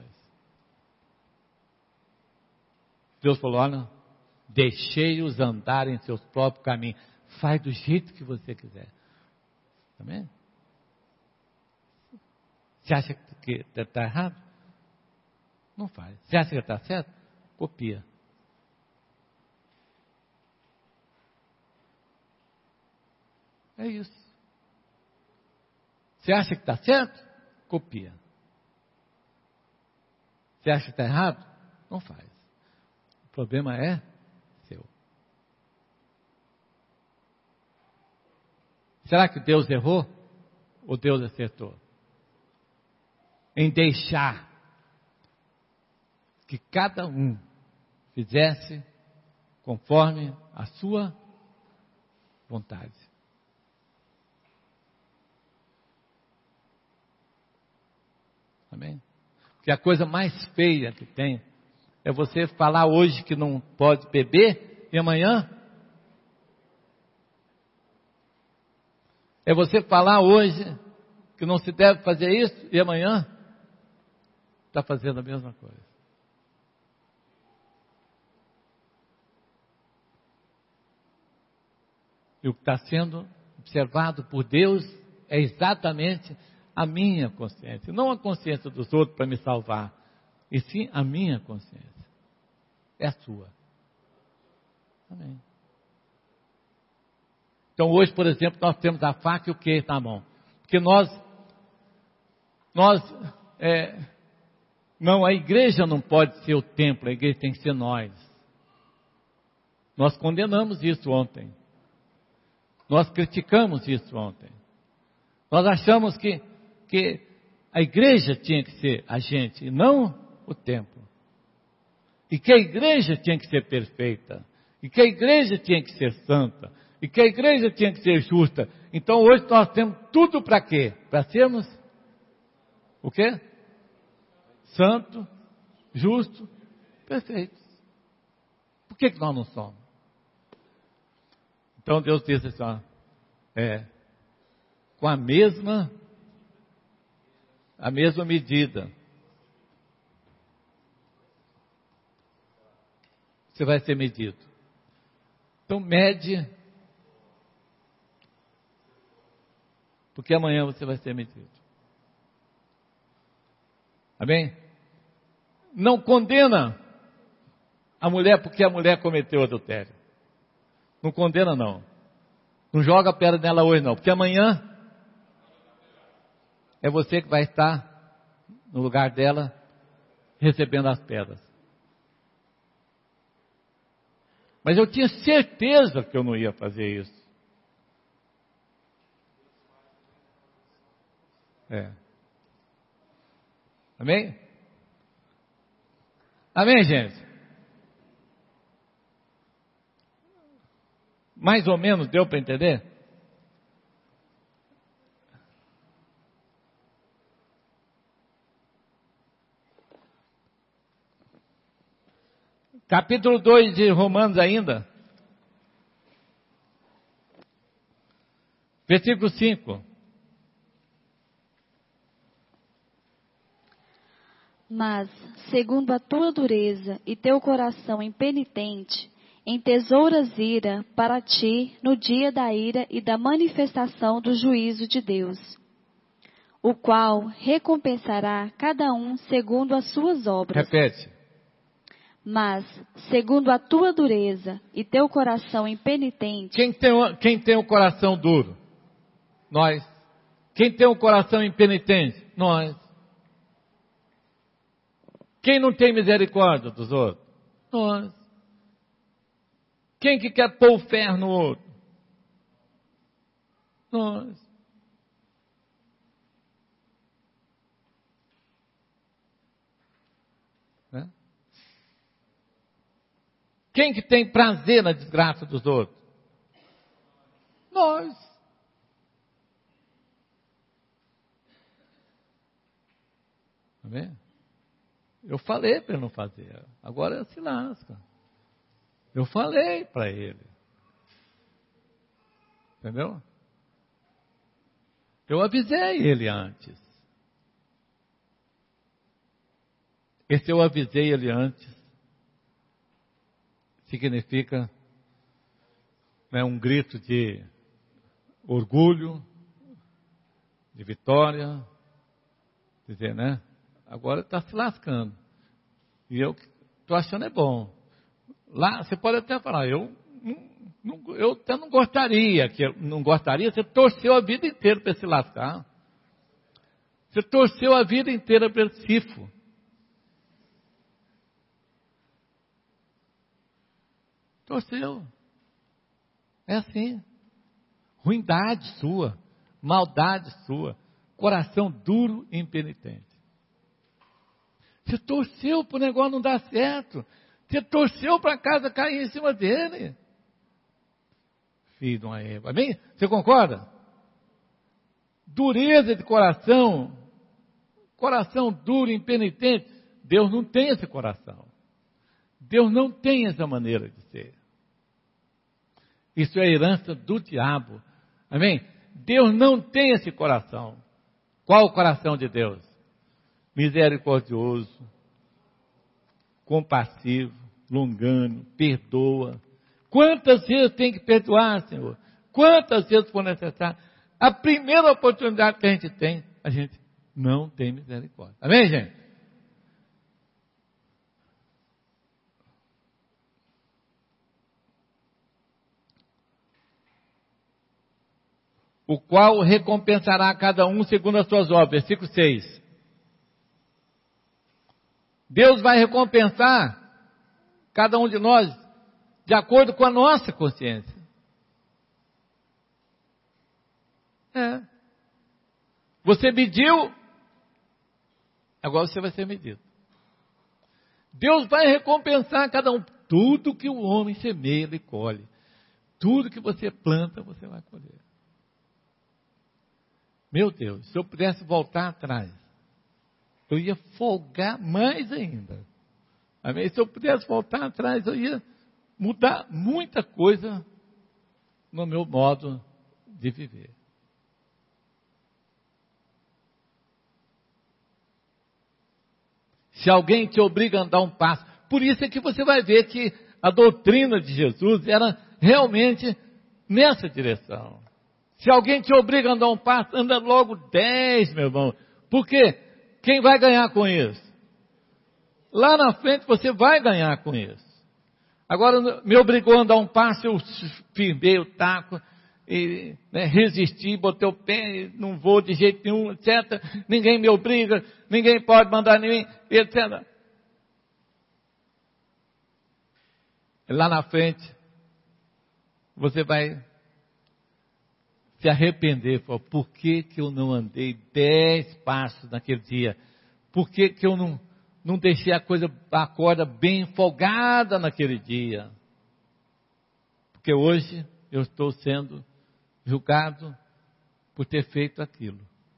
[SPEAKER 1] Deus falou: olha, deixei-os andar em seus próprios caminhos. Faz do jeito que você quiser. Amém? Você acha que está errado? Não faz. Você acha que está certo? Copia. É isso. Você acha que está certo? copia. Você acha que está errado? Não faz. O problema é seu. Será que Deus errou? Ou Deus acertou? Em deixar que cada um fizesse conforme a sua vontade. Amém? Porque a coisa mais feia que tem é você falar hoje que não pode beber e amanhã. É você falar hoje que não se deve fazer isso e amanhã está fazendo a mesma coisa. E o que está sendo observado por Deus é exatamente a minha consciência. Não a consciência dos outros para me salvar, e sim a minha consciência. É a sua. Amém. Então hoje, por exemplo, nós temos a faca e o queijo na mão. Porque nós, nós, é, não, a igreja não pode ser o templo, a igreja tem que ser nós. Nós condenamos isso ontem. Nós criticamos isso ontem. Nós achamos que, que a igreja tinha que ser a gente e não o templo. E que a igreja tinha que ser perfeita. E que a igreja tinha que ser santa. E que a igreja tinha que ser justa. Então hoje nós temos tudo para quê? Para sermos o quê? Santo, justo, perfeito. Por que, que nós não somos? Então Deus disse assim, ó, é, com a mesma, a mesma medida, você vai ser medido. Então mede, porque amanhã você vai ser medido. Amém? Não condena a mulher porque a mulher cometeu adultério. Não condena não. Não joga a pedra nela hoje não, porque amanhã é você que vai estar no lugar dela recebendo as pedras. Mas eu tinha certeza que eu não ia fazer isso. É. Amém? Amém, gente? Mais ou menos deu para entender? Capítulo dois de Romanos ainda. Versículo cinco.
[SPEAKER 2] Mas, segundo a tua dureza e teu coração impenitente, entesouras ira para ti no dia da ira e da manifestação do juízo de Deus, o qual recompensará cada um segundo as suas obras.
[SPEAKER 1] Repete.
[SPEAKER 2] Mas, segundo a tua dureza e teu coração impenitente...
[SPEAKER 1] Quem tem, quem tem o coração duro? Nós. Quem tem o coração impenitente? Nós. Quem não tem misericórdia dos outros? Nós. Quem que quer pôr o ferro no outro? Nós. Né? Quem que tem prazer na desgraça dos outros? Nós. Tá vendo? Eu falei para ele não fazer. Agora se lasca. Eu falei para ele. Entendeu? Eu avisei ele antes. Esse eu avisei ele antes significa, né, um grito de orgulho, de vitória, dizer, né? Agora está se lascando. E eu estou achando é bom. Lá, você pode até falar, eu, não, não, eu até não gostaria, que não gostaria, você torceu a vida inteira para se lascar. Você torceu a vida inteira pelo cifo. Torceu. É assim. Ruindade sua, maldade sua, coração duro e impenitente. Você torceu para o negócio não dar certo. Você torceu para a casa cair em cima dele. Filho de uma Eva. Amém? Você concorda? Dureza de coração, coração duro e impenitente. Deus não tem esse coração. Deus não tem essa maneira de ser. Isso é herança do diabo. Amém? Deus não tem esse coração. Qual o coração de Deus? Misericordioso, compassivo, longânimo, perdoa. Quantas vezes tem que perdoar, Senhor? Quantas vezes for necessário? A primeira oportunidade que a gente tem, a gente não tem misericórdia. Amém, gente? O qual recompensará a cada um segundo as suas obras. Versículo seis. Deus vai recompensar cada um de nós de acordo com a nossa consciência. É. Você mediu, agora você vai ser medido. Deus vai recompensar cada um. Tudo que o homem semeia, ele colhe. Tudo que você planta, você vai colher. Meu Deus, se eu pudesse voltar atrás, eu ia folgar mais ainda. Amém? Se eu pudesse voltar atrás, eu ia mudar muita coisa no meu modo de viver. Se alguém te obriga a andar um passo, por isso é que você vai ver que a doutrina de Jesus era realmente nessa direção. Se alguém te obriga a andar um passo, anda logo dez, meu irmão. Por quê? Quem vai ganhar com isso? Lá na frente você vai ganhar com isso. Agora me obrigou a andar um passo, eu firmei o taco, e, né, resisti, botei o pé, não vou de jeito nenhum, etcétera. Ninguém me obriga, ninguém pode mandar em mim, etcétera. Lá na frente, você vai se arrepender, falar, por que que eu não andei dez passos naquele dia? Por que que eu não, não deixei a coisa, a corda bem folgada naquele dia? Porque hoje eu estou sendo julgado por ter feito aquilo.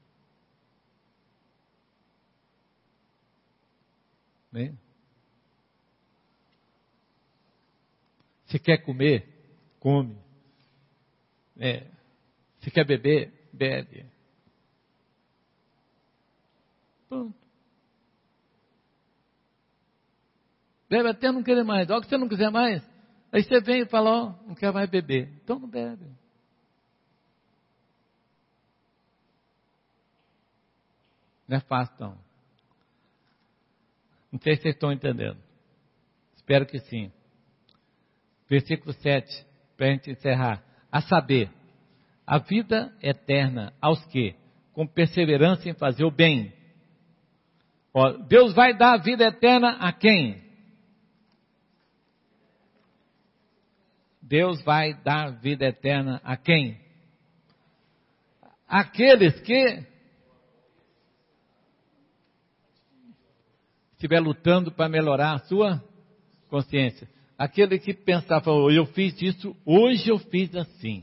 [SPEAKER 1] Bem? Se quer comer, come. É. Se quer beber, bebe. Pronto. Bebe até não querer mais. Logo que você não quiser mais, aí você vem e fala, ó, oh, não quer mais beber. Então não bebe. Não é fácil, não. Não sei se vocês estão entendendo. Espero que sim. Versículo sete, para a gente encerrar. A saber, a vida eterna aos que, com perseverança em fazer o bem. Ó, Deus vai dar a vida eterna a quem? Deus vai dar vida eterna a quem? Aqueles que estiver lutando para melhorar a sua consciência. Aquele que pensava, oh, eu fiz isso, hoje eu fiz assim.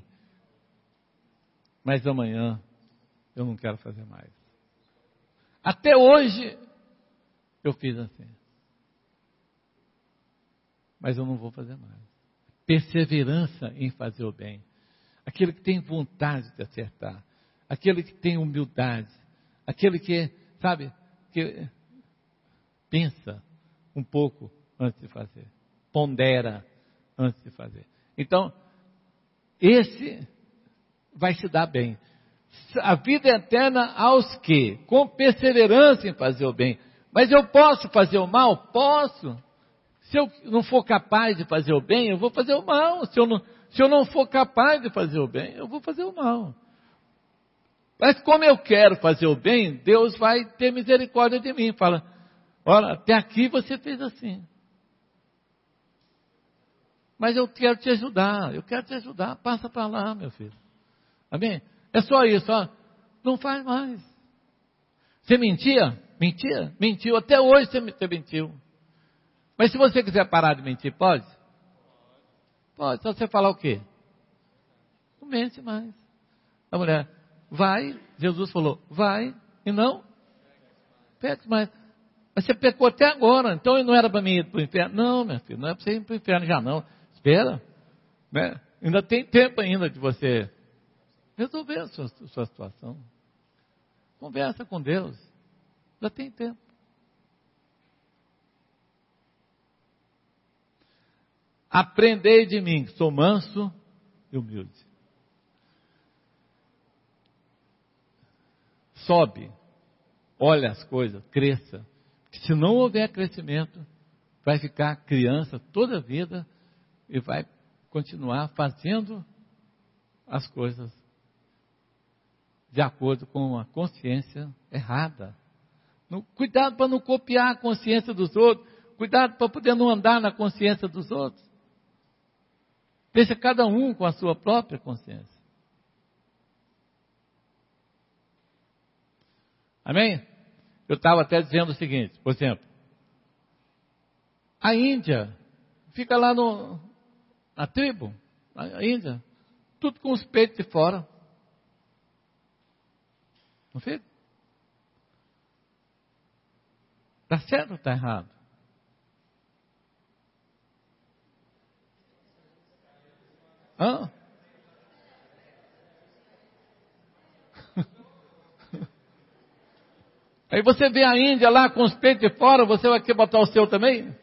[SPEAKER 1] Mas amanhã eu não quero fazer mais. Até hoje eu fiz assim. Mas eu não vou fazer mais. Perseverança em fazer o bem. Aquele que tem vontade de acertar. Aquele que tem humildade. Aquele que, sabe, que pensa um pouco antes de fazer. Pondera antes de fazer. Então, esse vai se dar bem. A vida eterna aos que, com perseverança em fazer o bem. Mas eu posso fazer o mal? Posso. Se eu não for capaz de fazer o bem, eu vou fazer o mal. Se eu não, se eu não for capaz de fazer o bem, eu vou fazer o mal. Mas como eu quero fazer o bem, Deus vai ter misericórdia de mim. Fala, olha, até aqui você fez assim. Mas eu quero te ajudar, eu quero te ajudar. Passa para lá, meu filho. Amém? É só isso, ó. Não faz mais. Você mentia? Mentia? Mentiu. Até hoje você mentiu. Mas se você quiser parar de mentir, pode? Pode. Só você falar o quê? Não mente mais. A mulher, vai. Jesus falou, vai. E não? Peque mais. Mas você pecou até agora. Então não era para mim ir para o inferno. Não, meu filho. Não é para você ir para o inferno já não. Espera. Né? Ainda tem tempo ainda de você resolver a sua, a sua situação. Conversa com Deus. Já tem tempo. Aprendei de mim, sou manso e humilde. Sobe, olha as coisas, cresça. Porque se não houver crescimento, vai ficar criança toda a vida e vai continuar fazendo as coisas de acordo com a consciência errada. No, cuidado para não copiar a consciência dos outros. Cuidado para poder não andar na consciência dos outros. Deixa cada um com a sua própria consciência. Amém? Eu estava até dizendo o seguinte, por exemplo, a Índia fica lá no, na tribo, a Índia, tudo com os peitos de fora. Não fica? Está certo ou está errado? Hã? Aí você vê a Índia lá com os peitos de fora, você vai querer botar o seu também?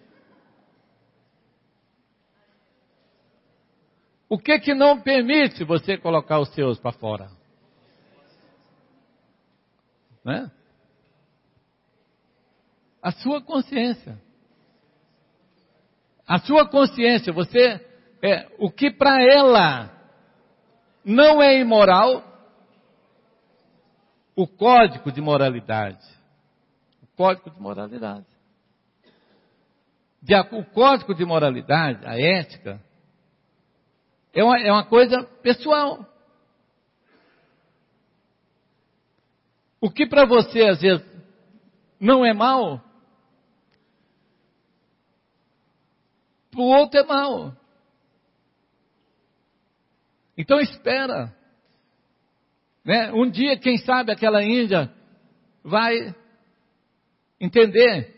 [SPEAKER 1] O que que não permite você colocar os seus para fora? Né? A sua consciência. A sua consciência, você, é, o que para ela não é imoral, o código de moralidade. O código de moralidade. De, o código de moralidade, a ética, é uma, é uma coisa pessoal. O que para você às vezes não é mal, para o outro é mal. Então espera. Né? Um dia, quem sabe, aquela Índia vai entender.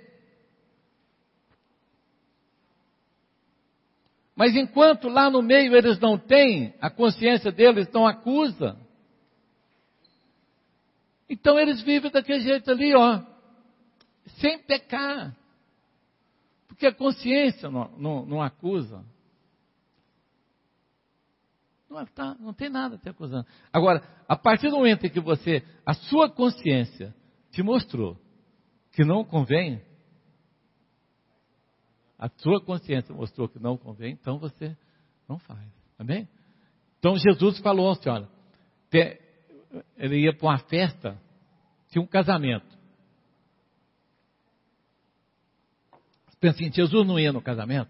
[SPEAKER 1] Mas enquanto lá no meio eles não têm, a consciência deles não acusa. Então eles vivem daquele jeito ali, ó, sem pecar. Porque a consciência não, não, não acusa. Não, tá, não tem nada te acusando. Agora, a partir do momento em que você, a sua consciência te mostrou que não convém, a sua consciência mostrou que não convém, então você não faz. Amém? Então Jesus falou assim, olha, ele ia para uma festa, tinha um casamento. Pensa assim, Jesus não ia no casamento?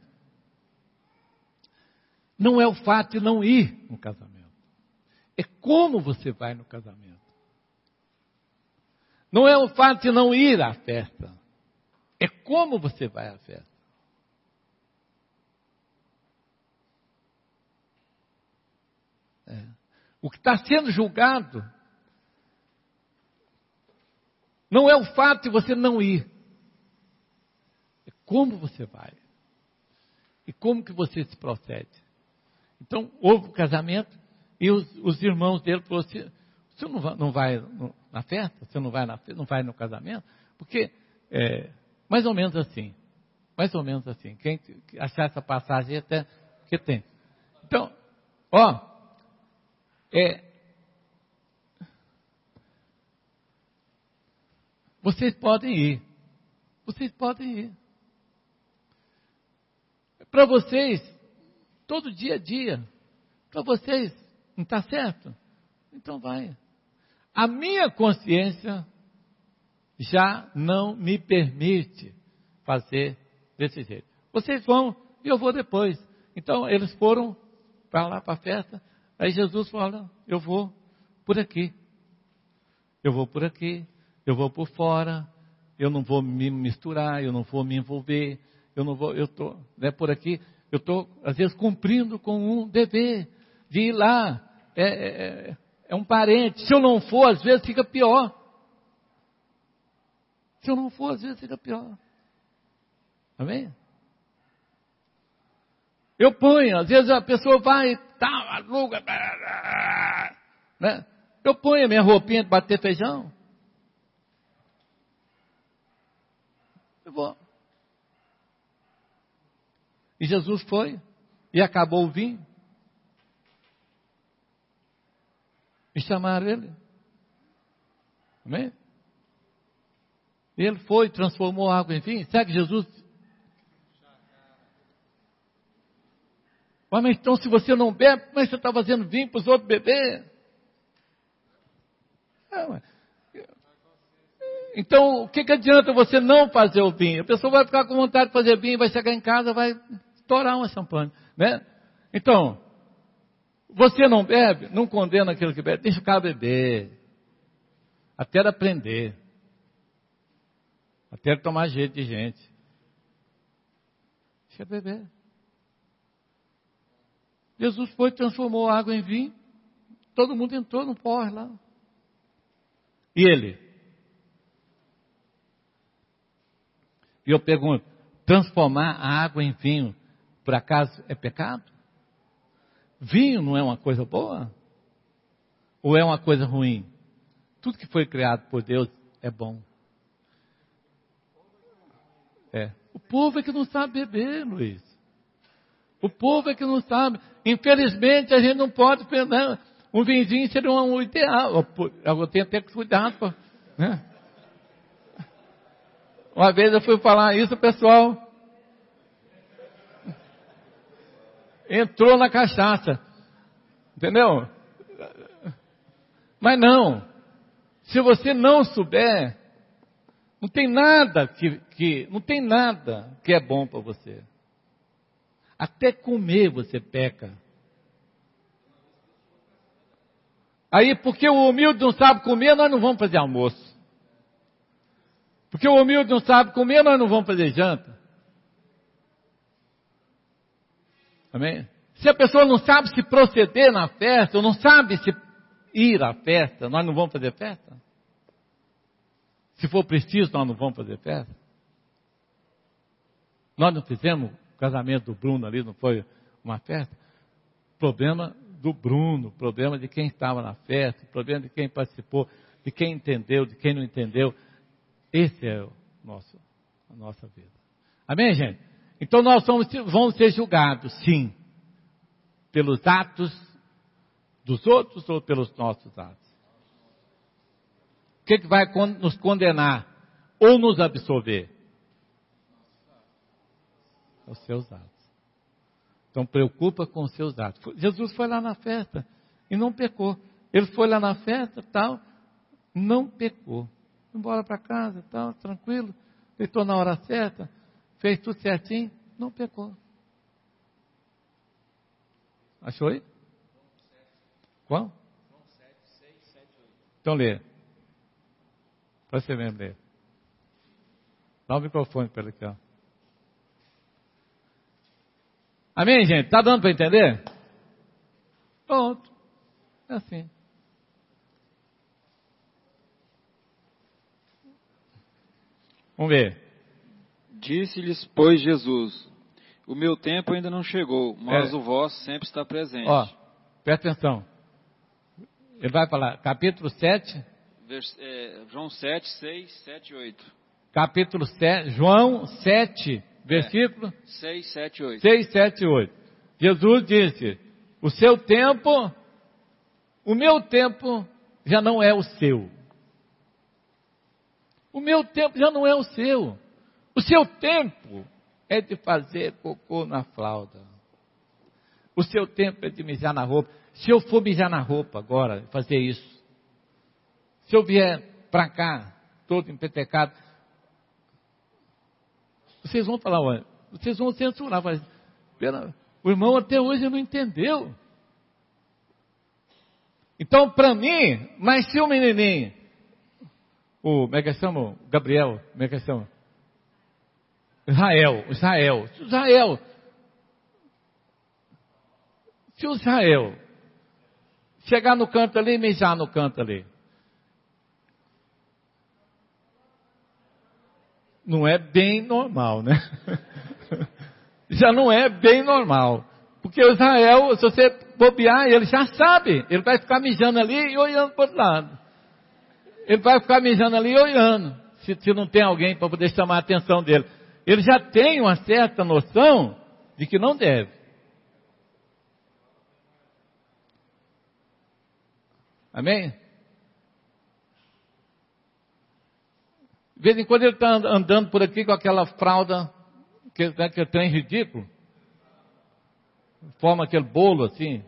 [SPEAKER 1] Não é o fato de não ir no casamento. É como você vai no casamento. Não é o fato de não ir à festa. É como você vai à festa. É. O que está sendo julgado não é o fato de você não ir. É como você vai. E como que você se procede. Então, houve o casamento e os, os irmãos dele falaram assim, você não vai, não vai no, na festa? Você não vai, na, não vai no casamento? Porque, é, mais ou menos assim, mais ou menos assim, quem achar essa passagem até, que tem. Então, ó, é, vocês podem ir, vocês podem ir. Para vocês, todo dia a dia, para vocês, não está certo? Então vai. a minha consciência já não me permite fazer desse jeito. Vocês vão e eu vou depois. Então eles foram para lá para a festa. Aí Jesus fala, eu vou por aqui. Eu vou por aqui, eu vou por fora, eu não vou me misturar, eu não vou me envolver, eu não vou, eu estou, né, por aqui, eu estou, às vezes, cumprindo com um dever de ir lá. É, é, é um parente. Se eu não for, às vezes fica pior. Se eu não for, às vezes fica pior. Amém? Eu ponho, às vezes a pessoa vai, tá, aluga, né? Eu ponho a minha roupinha de bater feijão. Eu vou. E Jesus foi, e acabou o vinho. E chamaram ele. Amém? Ele foi, transformou a água em vinho. Será que Jesus... Mas então se você não bebe, como é que você está fazendo vinho para os outros beber? Então, o que, que adianta você não fazer o vinho? A pessoa vai ficar com vontade de fazer vinho, vai chegar em casa, vai estourar uma champanhe, né? Então, você não bebe, não condena aquilo que bebe, deixa o cara beber, até ele aprender, até ele tomar jeito de gente. Deixa ele beber. Jesus foi, transformou a água em vinho, todo mundo entrou no porre lá. E ele? E eu pergunto, transformar a água em vinho, por acaso é pecado? Vinho não é uma coisa boa? Ou é uma coisa ruim? Tudo que foi criado por Deus é bom. É. O povo é que não sabe beber, Luiz. O povo é que não sabe. Infelizmente, a gente não pode pensar. Um vinhozinho seria um ideal. Eu tenho até que cuidar. Pra, né? Uma vez eu fui falar isso, o pessoal entrou na cachaça. Entendeu? Mas não. Se você não souber, não tem nada que, que, não tem nada que é bom para você. Até comer você peca. Aí, porque o humilde não sabe comer, nós não vamos fazer almoço. Porque o humilde não sabe comer, nós não vamos fazer janta. Amém? Se a pessoa não sabe se proceder na festa, ou não sabe se ir à festa, nós não vamos fazer festa? Se for preciso, nós não vamos fazer festa? Nós não fizemos o casamento do Bruno ali, não foi uma festa? Problema do Bruno, problema de quem estava na festa, problema de quem participou, de quem entendeu, de quem não entendeu. Esse é o nosso, a nossa vida. Amém, gente? Então nós somos, vamos ser julgados, sim, pelos atos dos outros ou pelos nossos atos. O que, que vai nos condenar ou nos absolver? Os seus atos. Então preocupa com os seus atos. Jesus foi lá na festa e não pecou. Ele foi lá na festa, tal, não pecou. Foi embora para casa, tal, tranquilo. Deitou na hora certa, fez tudo certinho, não pecou. Achou aí? Qual? Então lê. Para você mesmo ler. Dá o microfone para ele aqui, ó. Amém, gente? Está dando para entender? Pronto. É assim. Vamos ver.
[SPEAKER 4] Disse-lhes, pois, Jesus, o meu tempo ainda não chegou, mas
[SPEAKER 1] é.
[SPEAKER 4] o vosso sempre está presente.
[SPEAKER 1] Ó, presta atenção. Ele vai falar, capítulo sete.
[SPEAKER 4] Vers, é, João sete, seis, sete, oito.
[SPEAKER 1] Capítulo sete, João sete, versículo?
[SPEAKER 4] É, seis, sete, oito.
[SPEAKER 1] seis, sete, oito. Jesus disse, o seu tempo, o meu tempo já não é o seu. O meu tempo já não é o seu. O seu tempo é de fazer cocô na fralda. O seu tempo é de mijar na roupa. Se eu for mijar na roupa agora, fazer isso, Se eu vier para cá, todo empetecado, vocês vão falar, olha, vocês vão censurar. Mas, o irmão até hoje não entendeu. Então, para mim, mas se o menininho, o, como é que chama? O Gabriel, como é que chama? Israel, Israel, Israel, se o Israel chegar no canto ali e mijar no canto ali, não é bem normal, né? Já não é bem normal. Porque o Israel, se você bobear, ele já sabe. Ele vai ficar mijando ali e olhando para o outro lado. Ele vai ficar mijando ali e olhando. Se, se não tem alguém para poder chamar a atenção dele. Ele já tem uma certa noção de que não deve. Amém? De vez em quando ele está andando por aqui com aquela fralda, que, né, que é trem ridículo. Forma aquele bolo assim.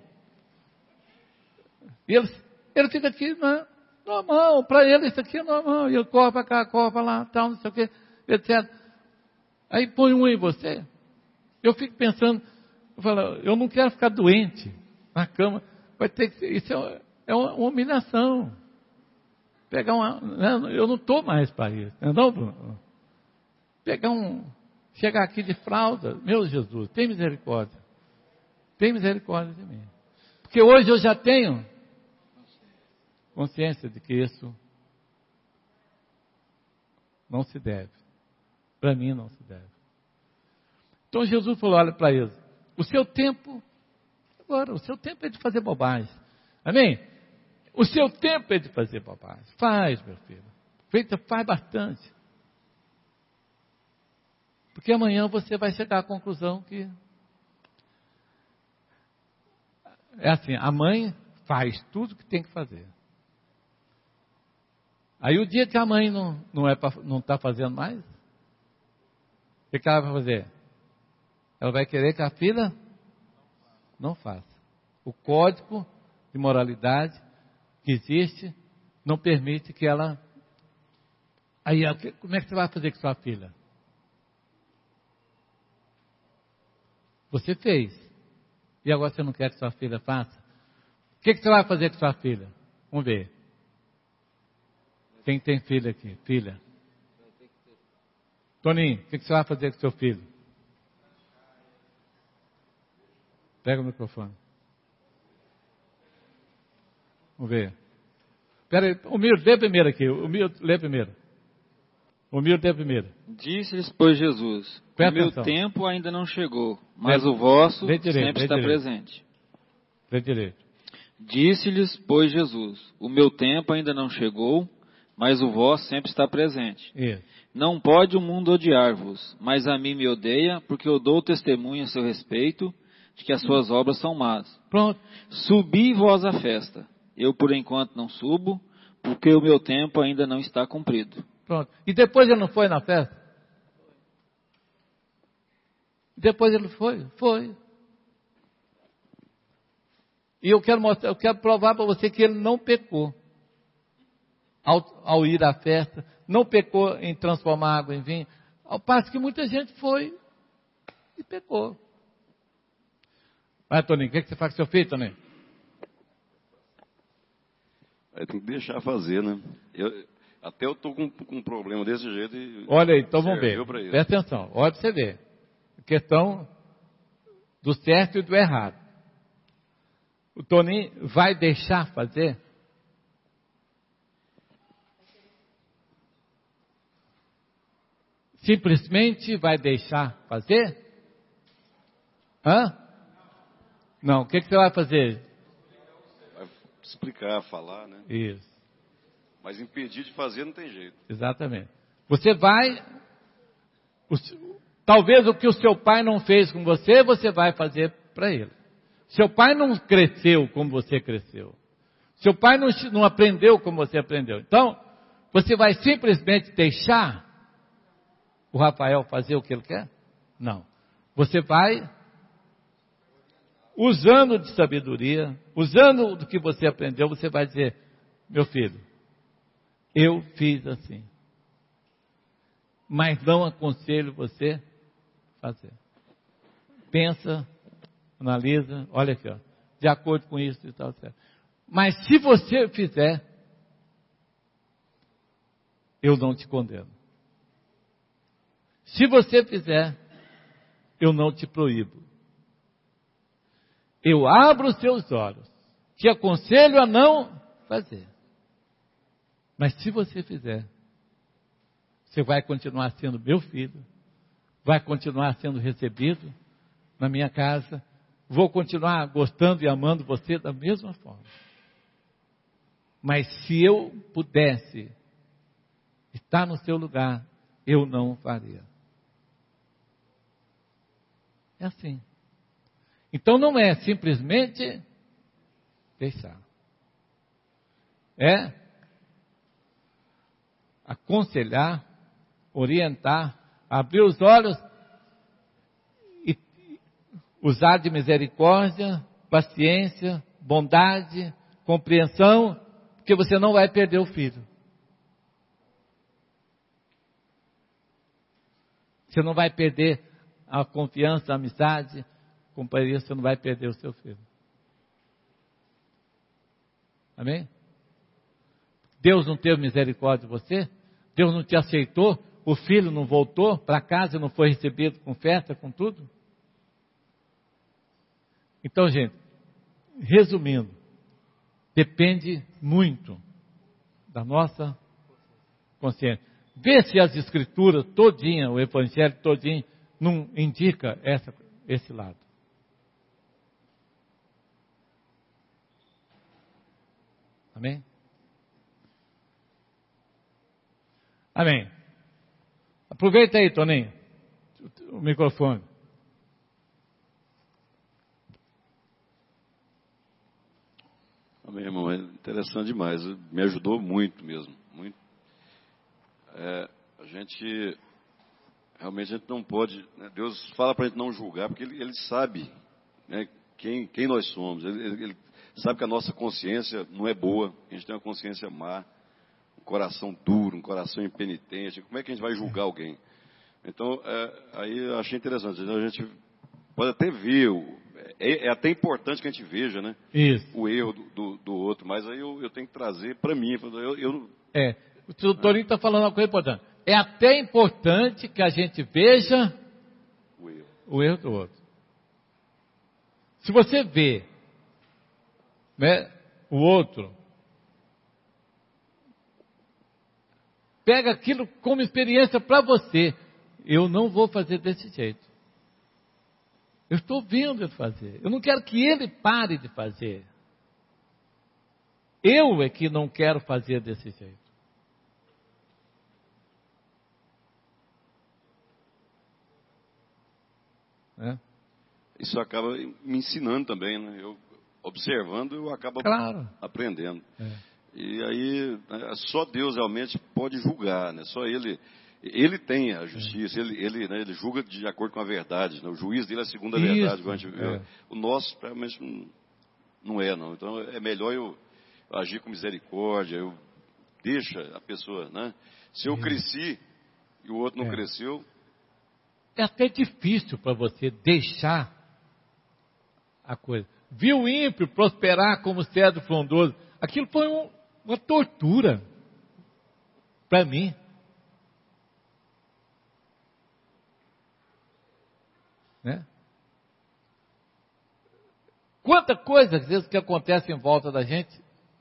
[SPEAKER 1] E ele, ele fica aqui, né, normal, para ele isso aqui é normal. E ele corre para cá, corre para lá, tal, não sei o quê, etcétera. Aí põe um em você. Eu fico pensando, eu falo, eu não quero ficar doente na cama. Vai ter que ser, isso é, é uma, uma humilhação. Pegar uma, né, eu não estou mais para isso, não, Bruno? Pegar um, chegar aqui de fralda, meu Jesus, tem misericórdia. Tem misericórdia de mim. Porque hoje eu já tenho consciência de que isso não se deve. Para mim não se deve. Então Jesus falou, olha para eles, o seu tempo, agora, o seu tempo é de fazer bobagem. Amém? O seu tempo é de fazer bobagem. Faz, meu filho. Feita, faz bastante. Porque amanhã você vai chegar à conclusão que é assim, a mãe faz tudo o que tem que fazer. Aí o dia que a mãe não não é pra, não está fazendo mais, o que, que ela vai fazer? Ela vai querer que a filha não faça. O código de moralidade que existe não permite que ela... Aí, como é que você vai fazer com sua filha? Você fez. E agora você não quer que sua filha faça? O que, que você vai fazer com sua filha? Vamos ver. Quem tem filha aqui? Filha. Toninho, o que, que você vai fazer com seu filho? Pega o microfone. Vamos ver. Espera aí, o Milton, lê primeiro aqui. O Milton, lê primeiro. O Milton lê primeiro.
[SPEAKER 4] Disse-lhes, pois, Jesus, o meu tempo ainda não chegou, mas
[SPEAKER 1] lê,
[SPEAKER 4] o vosso
[SPEAKER 1] direito,
[SPEAKER 4] sempre está
[SPEAKER 1] direito.
[SPEAKER 4] presente.
[SPEAKER 1] Lê direito.
[SPEAKER 4] Disse-lhes, pois, Jesus, o meu tempo ainda não chegou, mas o vosso sempre está presente.
[SPEAKER 1] Isso.
[SPEAKER 4] Não pode o mundo odiar-vos, mas a mim me odeia, porque eu dou testemunho a seu respeito de que as suas obras são más.
[SPEAKER 1] Pronto.
[SPEAKER 4] Subi vós à festa. Eu, por enquanto, não subo, porque o meu tempo ainda não está cumprido.
[SPEAKER 1] Pronto. E depois ele não foi na festa? Depois ele foi? Foi. E eu quero mostrar, eu quero provar para você que ele não pecou. Ao, ao ir à festa, não pecou em transformar água em vinho, ao passo que muita gente foi e pecou. Vai, Toninho, o que, é que você faz com seu filho, Toninho?
[SPEAKER 5] Aí tem que deixar fazer, né? Eu, até eu estou com, com um problema desse jeito. E
[SPEAKER 1] olha aí, então vamos ver. Presta atenção, olha para você ver. A questão do certo e do errado. O Toninho vai deixar fazer? Simplesmente vai deixar fazer? Hã? Não, o que, que você vai fazer?
[SPEAKER 5] Vai explicar, falar, né?
[SPEAKER 1] Isso.
[SPEAKER 5] Mas impedir de fazer não tem jeito.
[SPEAKER 1] Exatamente. Você vai... O, talvez o que o seu pai não fez com você, você vai fazer para ele. Seu pai não cresceu como você cresceu. Seu pai não, não aprendeu como você aprendeu. Então, você vai simplesmente deixar o Rafael fazer o que ele quer? Não. Você vai, usando de sabedoria, usando do que você aprendeu, você vai dizer, meu filho, Eu fiz assim. Mas não aconselho você fazer. Pensa, analisa, olha aqui, ó, de acordo com isso e tal, certo. Mas se você fizer, eu não te condeno. Se você fizer, eu não te proíbo. Eu abro os seus olhos, te aconselho a não fazer. Mas se você fizer, você vai continuar sendo meu filho, vai continuar sendo recebido na minha casa, vou continuar gostando e amando você da mesma forma. Mas se eu pudesse estar no seu lugar, eu não faria. É assim. Então não é simplesmente deixar. É aconselhar, orientar, abrir os olhos e usar de misericórdia, paciência, bondade, compreensão, porque você não vai perder o filho. Você não vai perder a confiança, a amizade, a companhia, você não vai perder o seu filho. Amém? Deus não teve misericórdia de você? Deus não te aceitou? O filho não voltou para casa e não foi recebido com festa, com tudo? Então, gente, resumindo, depende muito da nossa consciência. Vê se as escrituras todinha, o evangelho todinho, não indica essa, esse lado. Amém? Amém. Aproveita aí, Toninho, o microfone.
[SPEAKER 5] Amém, irmão. É interessante demais. Me ajudou muito mesmo. Muito. É, a gente, realmente a gente não pode, né? Deus fala para a gente não julgar, porque Ele, ele sabe, né, quem, quem nós somos. Ele, ele, ele sabe que a nossa consciência não é boa, a gente tem uma consciência má, um coração duro, um coração impenitente. Como é que a gente vai julgar alguém? Então, é, aí eu achei interessante. A gente pode até ver, é, é até importante que a gente veja, né?
[SPEAKER 1] Isso.
[SPEAKER 5] O erro do, do, do outro, mas aí eu, eu tenho que trazer para mim. Eu, eu,
[SPEAKER 1] é, o Toninho está falando uma coisa importante. É até importante que a gente veja
[SPEAKER 5] o erro,
[SPEAKER 1] o erro do outro. Se você vê, né, o outro, pega aquilo como experiência para você. Eu não vou fazer desse jeito. Eu estou vendo ele fazer. Eu não quero que ele pare de fazer. Eu é que não quero fazer desse jeito. É?
[SPEAKER 5] Isso acaba me ensinando também, né? Eu, observando, eu acabo
[SPEAKER 1] claro.
[SPEAKER 5] aprendendo.
[SPEAKER 1] É.
[SPEAKER 5] E aí, só Deus realmente pode julgar, né? Só Ele... Ele tem a justiça, é. ele, ele, né, ele julga de acordo com a verdade. Né? O juiz dele é a segunda
[SPEAKER 1] Isso,
[SPEAKER 5] verdade. A gente,
[SPEAKER 1] é.
[SPEAKER 5] eu, o nosso realmente não, não é, não. Então é melhor eu agir com misericórdia, eu deixa a pessoa, né? Se eu
[SPEAKER 1] é.
[SPEAKER 5] cresci e o outro não
[SPEAKER 1] é.
[SPEAKER 5] cresceu...
[SPEAKER 1] É até difícil para você deixar a coisa. Viu o ímpio prosperar como cedro frondoso. Aquilo foi um, uma tortura para mim. Né? Quanta coisa, às vezes, que acontece em volta da gente,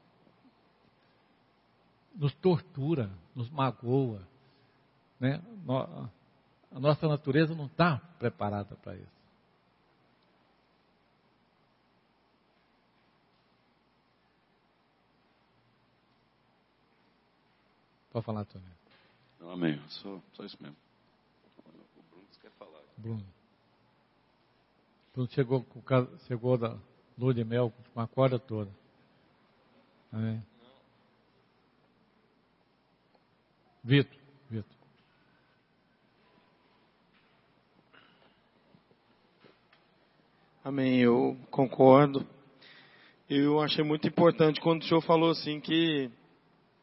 [SPEAKER 1] nos tortura, nos magoa. Né? A nossa natureza não está preparada para isso. Pode falar, Tony.
[SPEAKER 5] Amém. Só, só isso mesmo. O Bruno quer falar.
[SPEAKER 1] Bruno. Bruno chegou, chegou da lua de mel com a corda toda. Amém. Vitor, Vitor.
[SPEAKER 6] Amém, eu concordo. Eu achei muito importante quando o senhor falou assim que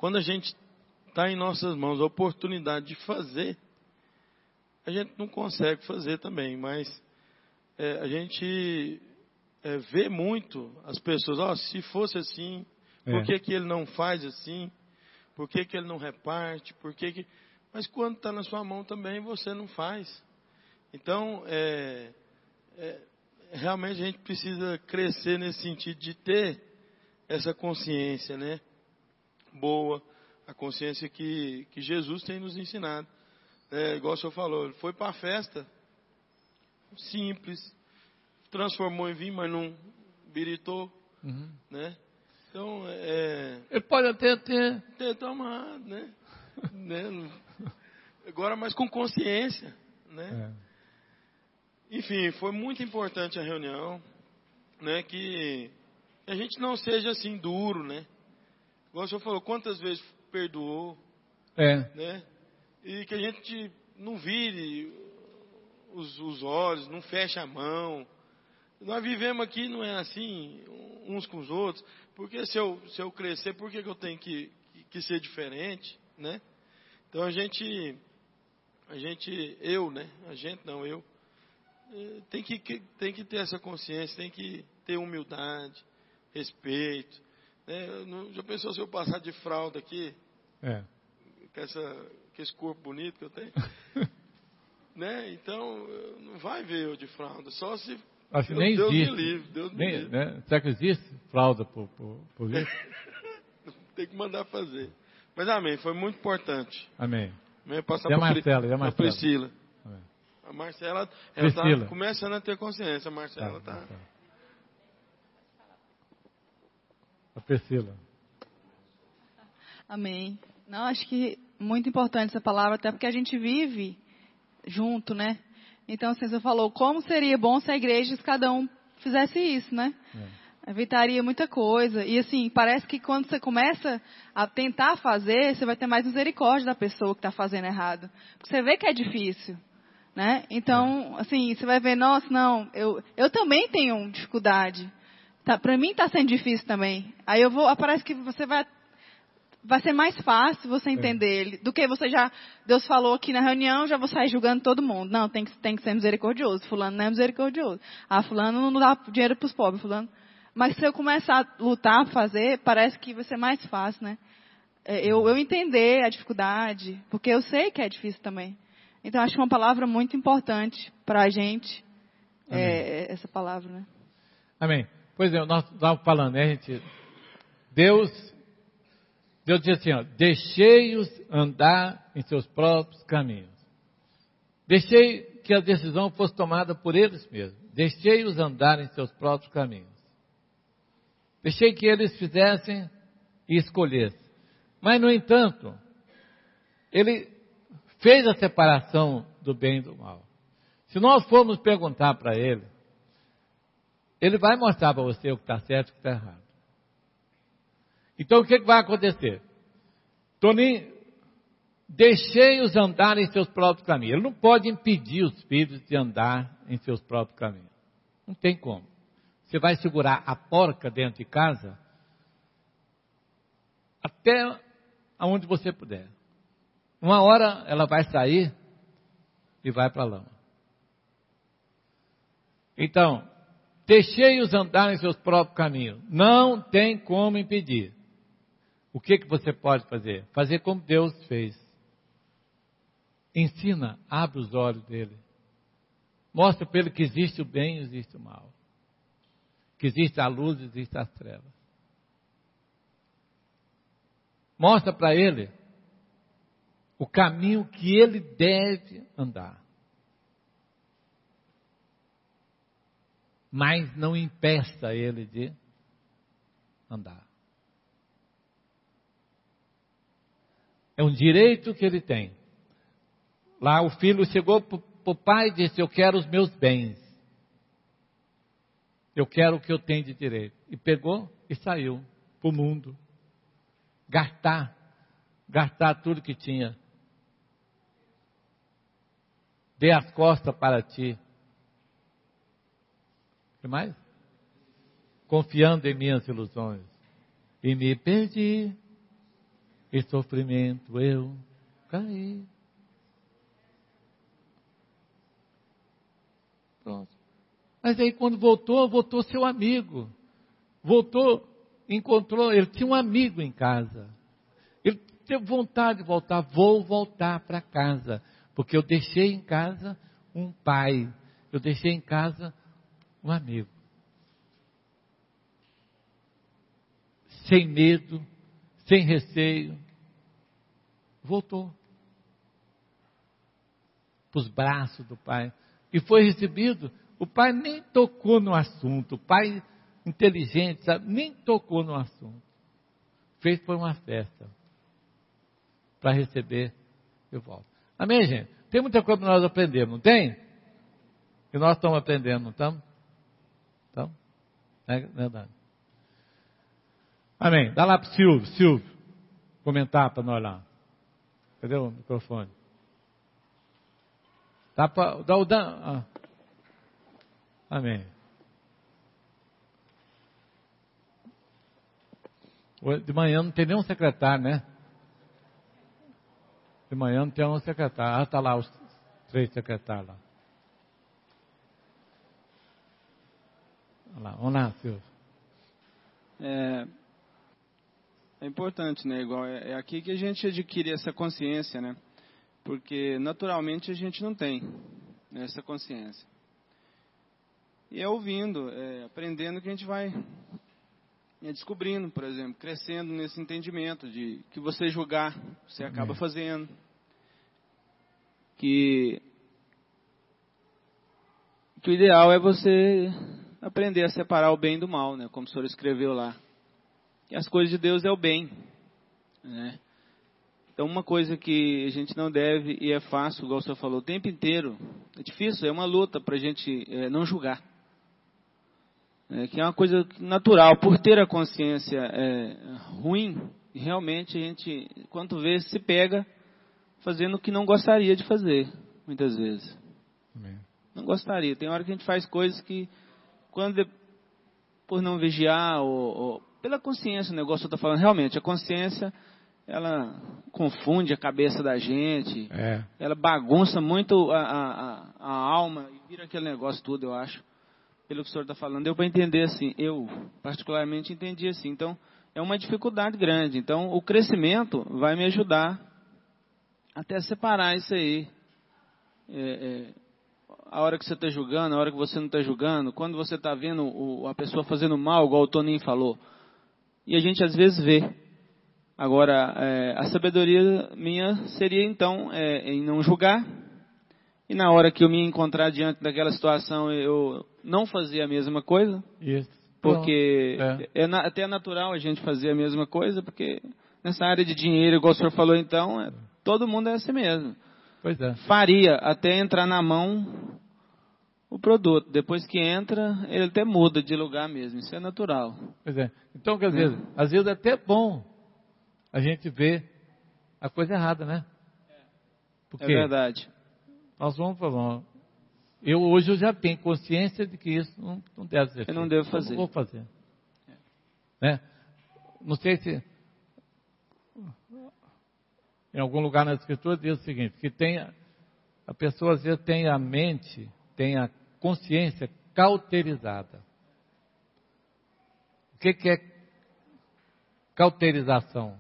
[SPEAKER 6] quando a gente está em nossas mãos a oportunidade de fazer, a gente não consegue fazer também, mas é, a gente é, vê muito as pessoas, ó, se fosse assim, por que, que ele não faz assim? Por que, que ele não reparte? Por que que... Mas quando está na sua mão também, você não faz. Então, é, é, realmente a gente precisa crescer nesse sentido de ter essa consciência, né? Boa, a consciência que, que Jesus tem nos ensinado. É, igual o senhor falou, ele foi para a festa, simples, transformou em vinho, mas não biritou,
[SPEAKER 1] Uhum.
[SPEAKER 6] né? Então, é...
[SPEAKER 1] Ele pode até ter...
[SPEAKER 6] ter tomado, né? né? Agora, mas com consciência, né? É. Enfim, foi muito importante a reunião, né? Que a gente não seja assim duro, né? Igual o senhor falou, quantas vezes perdoou,
[SPEAKER 1] é.
[SPEAKER 6] né? E que a gente não vire os, os olhos, não feche a mão. Nós vivemos aqui, não é assim, uns com os outros. Porque se eu, se eu crescer, por que, que eu tenho que, que, que ser diferente, né? Então a gente, a gente, eu, né? A gente não, eu, tem que, tem que ter essa consciência, tem que ter humildade, respeito. Né? Não, já pensou se eu passar de fralda aqui?
[SPEAKER 1] É.
[SPEAKER 6] Com, essa, com esse corpo bonito que eu tenho? Né? Então, não vai ver eu de fralda, só se...
[SPEAKER 1] Acho que
[SPEAKER 6] Deus,
[SPEAKER 1] nem
[SPEAKER 6] Deus
[SPEAKER 1] existe.
[SPEAKER 6] me livre, Deus me
[SPEAKER 1] nem,
[SPEAKER 6] livre.
[SPEAKER 1] Né? Será que existe fralda por, por, por isso?
[SPEAKER 6] Tem que mandar fazer. Mas amém, foi muito importante.
[SPEAKER 1] Amém.
[SPEAKER 6] Amém. Passar
[SPEAKER 1] e a
[SPEAKER 6] para
[SPEAKER 1] Marcela, e a Marcela?
[SPEAKER 6] Priscila.
[SPEAKER 1] Amém.
[SPEAKER 6] A Marcela, ela está começando a ter consciência. A Marcela está...
[SPEAKER 1] Tá, tá. A Priscila.
[SPEAKER 7] Amém. Não, acho que muito importante essa palavra, até porque a gente vive junto, né? Então, assim, você falou, como seria bom se a igreja, se cada um fizesse isso, né? É. Evitaria muita coisa. E, assim, parece que quando você começa a tentar fazer, você vai ter mais misericórdia da pessoa que está fazendo errado. Porque você vê que é difícil, né? Então, é. assim, você vai ver, nossa, não, eu, eu também tenho dificuldade. Tá, para mim está sendo difícil também. Aí eu vou, parece que você vai... Vai ser mais fácil você entender é. ele, do que você já, Deus falou aqui na reunião, já vou sair julgando todo mundo. Não, tem que, tem que ser misericordioso. Fulano não é misericordioso. Ah, fulano não dá dinheiro para os pobres, fulano. Mas se eu começar a lutar, fazer, parece que vai ser mais fácil, né? Eu, eu entender a dificuldade, porque eu sei que é difícil também. Então, acho uma palavra muito importante para a gente, é, essa palavra, né?
[SPEAKER 1] Amém. Pois é, nós estávamos falando, né, gente? Deus... Deus diz assim, ó, deixei-os andar em seus próprios caminhos. Deixei que a decisão fosse tomada por eles mesmos. Deixei-os andar em seus próprios caminhos. Deixei que eles fizessem e escolhessem. Mas, no entanto, ele fez a separação do bem e do mal. Se nós formos perguntar para ele, ele vai mostrar para você o que está certo e o que está errado. Então, o que, que vai acontecer? Toninho, deixei-os andar em seus próprios caminhos. Ele não pode impedir os filhos de andar em seus próprios caminhos. Não tem como. Você vai segurar a porca dentro de casa até aonde você puder. Uma hora ela vai sair e vai para a lama. Então, deixei-os andar em seus próprios caminhos. Não tem como impedir. O que, que você pode fazer? Fazer como Deus fez. Ensina, abre os olhos dele. Mostra para ele que existe o bem e existe o mal. Que existe a luz e existe as trevas. Mostra para ele o caminho que ele deve andar. Mas não impeça ele de andar. É um direito que ele tem. Lá o filho chegou para o pai e disse, eu quero os meus bens. Eu quero o que eu tenho de direito. E pegou e saiu para o mundo. Gastar. Gastar tudo que tinha. Dê as costas para ti. O que mais? Confiando em minhas ilusões. E me perdi e sofrimento eu caí. Pronto. Mas aí quando voltou, voltou seu amigo. Voltou, encontrou, ele tinha um amigo em casa. Ele teve vontade de voltar, vou voltar para casa. Porque eu deixei em casa um pai, eu deixei em casa um amigo. Sem medo, sem receio, voltou para os braços do pai. E foi recebido, o pai nem tocou no assunto, o pai inteligente, sabe, nem tocou no assunto. Fez foi uma festa para receber de volta. Amém, gente? Tem muita coisa para nós aprender, não tem? E nós estamos aprendendo, não estamos? Estamos? É verdade. Amém. Dá lá para o Silvio, Silvio, comentar para nós lá. Cadê o microfone? Dá para... Dá o Dan... Ah. Amém. De manhã não tem nenhum secretário, né? De manhã não tem um secretário. Ah, está lá os três secretários lá. Vamos lá, vamos lá, Silvio.
[SPEAKER 8] É, é importante, né? Igual é, é aqui que a gente adquire essa consciência, né? Porque naturalmente a gente não tem essa consciência. E é ouvindo, é, aprendendo que a gente vai é, descobrindo, por exemplo, crescendo nesse entendimento de que você julgar, você acaba fazendo. Que, que o ideal é você aprender a separar o bem do mal, né? Como o senhor escreveu lá. Que as coisas de Deus é o bem, né? Então, uma coisa que a gente não deve, e é fácil, igual o senhor falou, o tempo inteiro, é difícil, é uma luta para a gente é, não julgar. É, que é uma coisa natural, por ter a consciência é, ruim, realmente a gente, quanto vezes, se pega fazendo o que não gostaria de fazer, muitas vezes. Amém. Não gostaria. Tem hora que a gente faz coisas que, quando por não vigiar, ou, ou pela consciência, o negócio que eu estou falando, realmente, a consciência, ela confunde a cabeça da gente, é. Ela bagunça muito a, a, a alma, e vira aquele negócio tudo, eu acho. Pelo que o senhor está falando, deu para entender assim, eu particularmente entendi assim. Então, é uma dificuldade grande. Então, o crescimento vai me ajudar até separar isso aí. É, é, a hora que você está julgando, a hora que você não está julgando, quando você está vendo o, a pessoa fazendo mal, igual o Toninho falou. E a gente às vezes vê. Agora, é, a sabedoria minha seria então é, em não julgar. E na hora que eu me encontrar diante daquela situação, eu não fazer a mesma coisa. Isso. Porque é, é na, até natural a gente fazer a mesma coisa, porque nessa área de dinheiro, igual o senhor falou então, é, todo mundo é assim mesmo. Pois é. Faria até entrar na mão o produto. Depois que entra, ele até muda de lugar mesmo. Isso é natural. Pois é. Então, quer dizer, é. às vezes é até bom a gente ver a coisa errada, né? Porque é verdade. Nós vamos falar. Eu hoje eu já tenho consciência de que isso não, não deve ser feito. Eu não devo fazer. Eu não vou fazer. É. Né? Não sei se em algum lugar na Escritura diz o seguinte, que tem, a pessoa às vezes tem a mente, tem a consciência cauterizada. O que, que é cauterização?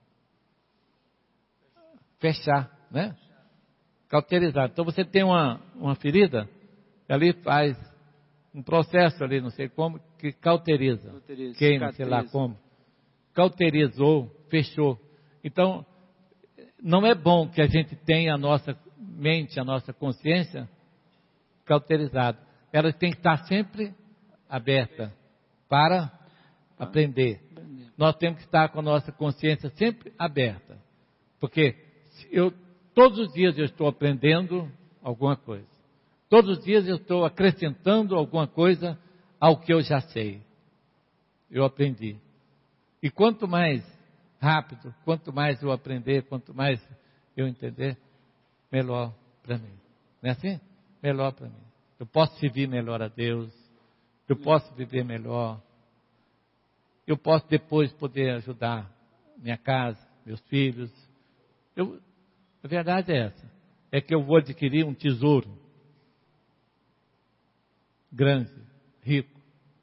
[SPEAKER 8] Fechar, né? Cauterizado. Então você tem uma, uma ferida, ali faz um processo ali, não sei como, que cauteriza. Cauteriza queima, sei lá como. Cauterizou, fechou. Então, não é bom que a gente tenha a nossa mente, a nossa consciência cauterizada. Ela tem que estar sempre aberta para aprender. Nós temos que estar com a nossa consciência sempre aberta. Porque eu, todos os dias eu estou aprendendo alguma coisa. Todos os dias eu estou acrescentando alguma coisa ao que eu já sei. Eu aprendi. E quanto mais rápido, quanto mais eu aprender, quanto mais eu entender, melhor para mim. Não é assim? Melhor para mim. Eu posso servir melhor a Deus. Eu posso viver melhor. Eu posso depois poder ajudar minha casa,
[SPEAKER 1] meus filhos. Eu, a verdade é essa, é que eu vou adquirir um tesouro grande, rico,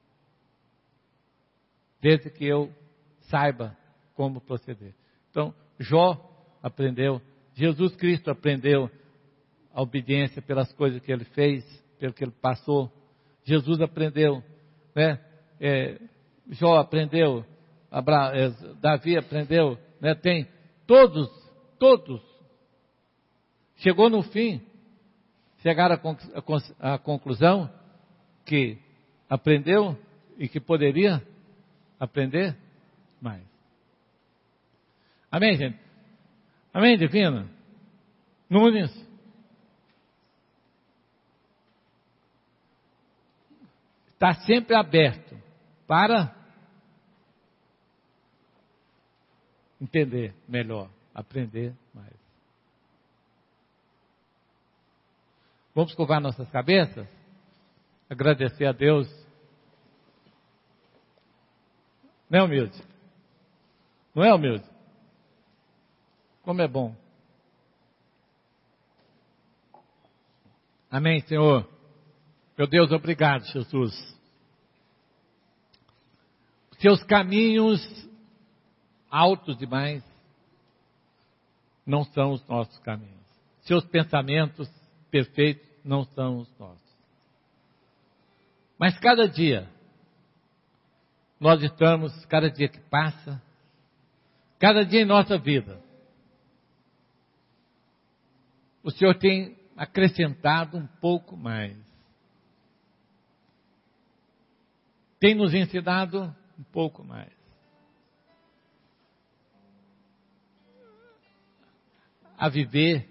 [SPEAKER 1] desde que eu saiba como proceder. Então, Jó aprendeu, Jesus Cristo aprendeu a obediência pelas coisas que ele fez, pelo que ele passou. Jesus aprendeu, né? É, Jó aprendeu, Abra, é, Davi aprendeu, né? Tem todos, todos. Chegou no fim, chegaram à conclusão que aprendeu e que poderia aprender mais. Amém, gente? Amém, divina? Nunes? Está sempre aberto para entender melhor, aprender mais. Vamos curvar nossas cabeças? Agradecer a Deus. Não é humilde? Não é humilde? Como é bom. Amém, Senhor. Meu Deus, obrigado, Jesus. Seus caminhos altos demais não são os nossos caminhos. Seus pensamentos perfeitos não são os nossos. Mas cada dia, nós estamos, cada dia que passa, cada dia em nossa vida, o Senhor tem acrescentado um pouco mais. Tem nos ensinado um pouco mais. A viver,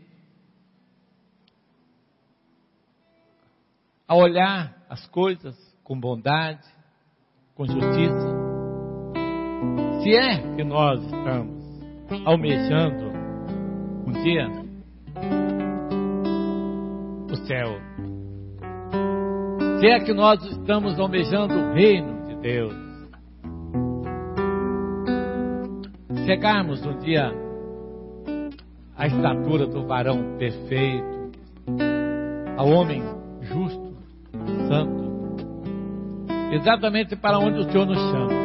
[SPEAKER 1] a olhar as coisas com bondade, com justiça. Se é que nós estamos almejando um dia o céu, se é que nós estamos almejando o reino de Deus, chegarmos um dia à estatura do varão perfeito, ao homem justo, santo, exatamente para onde o Senhor nos chama.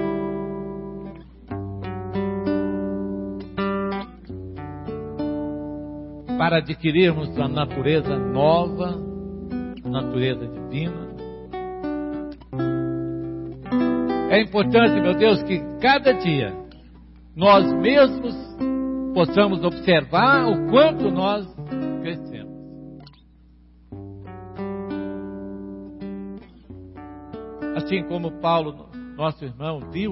[SPEAKER 1] Para adquirirmos a natureza nova, a natureza divina. É importante, meu Deus, que cada dia nós mesmos possamos observar o quanto nós crescemos. Assim como Paulo, nosso irmão, viu,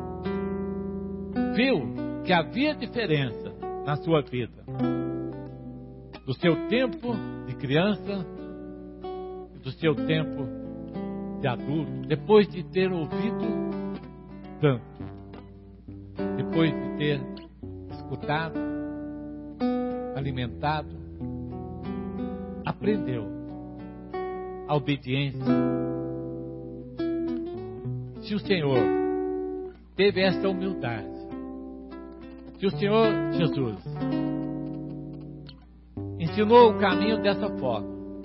[SPEAKER 1] viu que havia diferença na sua vida, do seu tempo de criança e do seu tempo de adulto, depois de ter ouvido tanto, depois de ter escutado, alimentado, aprendeu a obediência. Se o Senhor teve essa humildade, se o Senhor Jesus ensinou o caminho dessa forma,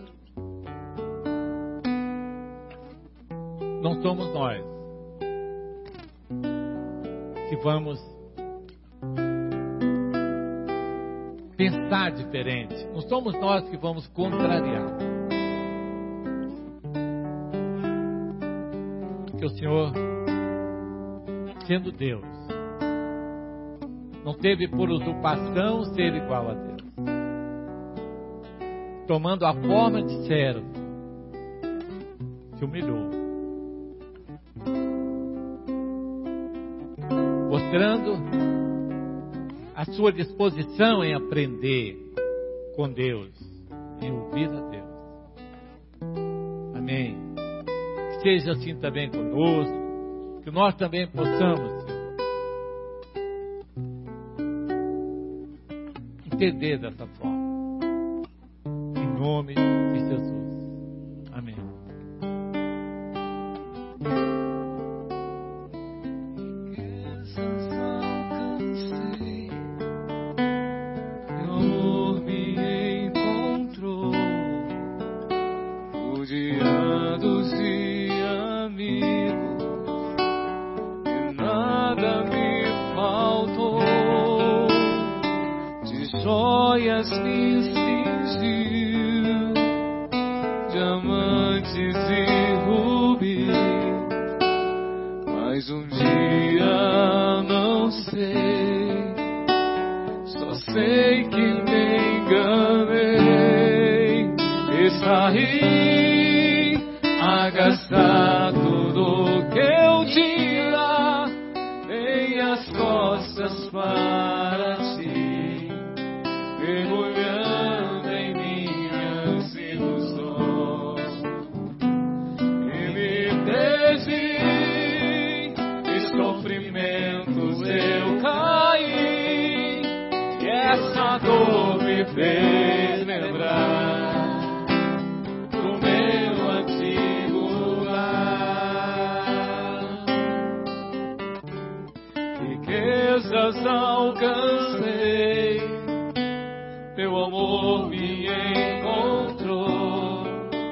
[SPEAKER 1] não somos nós que vamos pensar diferente, não somos nós que vamos contrariar. Porque o Senhor, sendo Deus, não teve por usurpação ser igual a Deus. Tomando a forma de servo, se humilhou, mostrando a sua disposição em aprender com Deus, em ouvir a Deus. Amém. Que seja assim também conosco, que nós também possamos, Senhor, entender dessa forma. Em nome de Jesus. Amém.
[SPEAKER 3] Riquezas alcancei, saí a gastar tudo que eu tinha, dei as costas para ti, mergulhando em minhas ilusões, e me perdi, em sofrimentos eu caí, e essa dor me fez lembrar alcancei, teu amor me encontrou,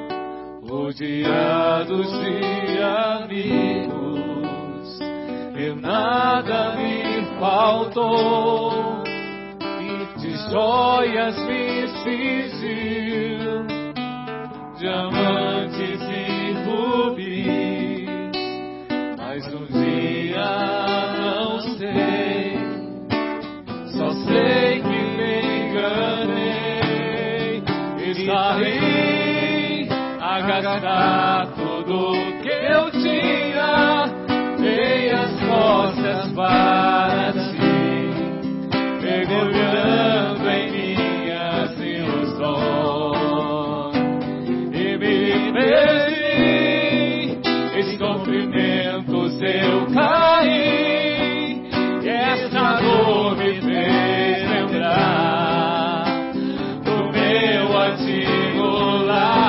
[SPEAKER 3] rodeados de amigos, e nada me faltou, e de joias me cingiu, diamantes e rubis, mas um dia não sei, só sei que me enganei e saí a gastar tudo que eu tinha, dei as costas para ti, mergulhando em minhas ilusões, e me perdi, em sofrimentos eu caí, e essa dor me fez lembrar do meu antigo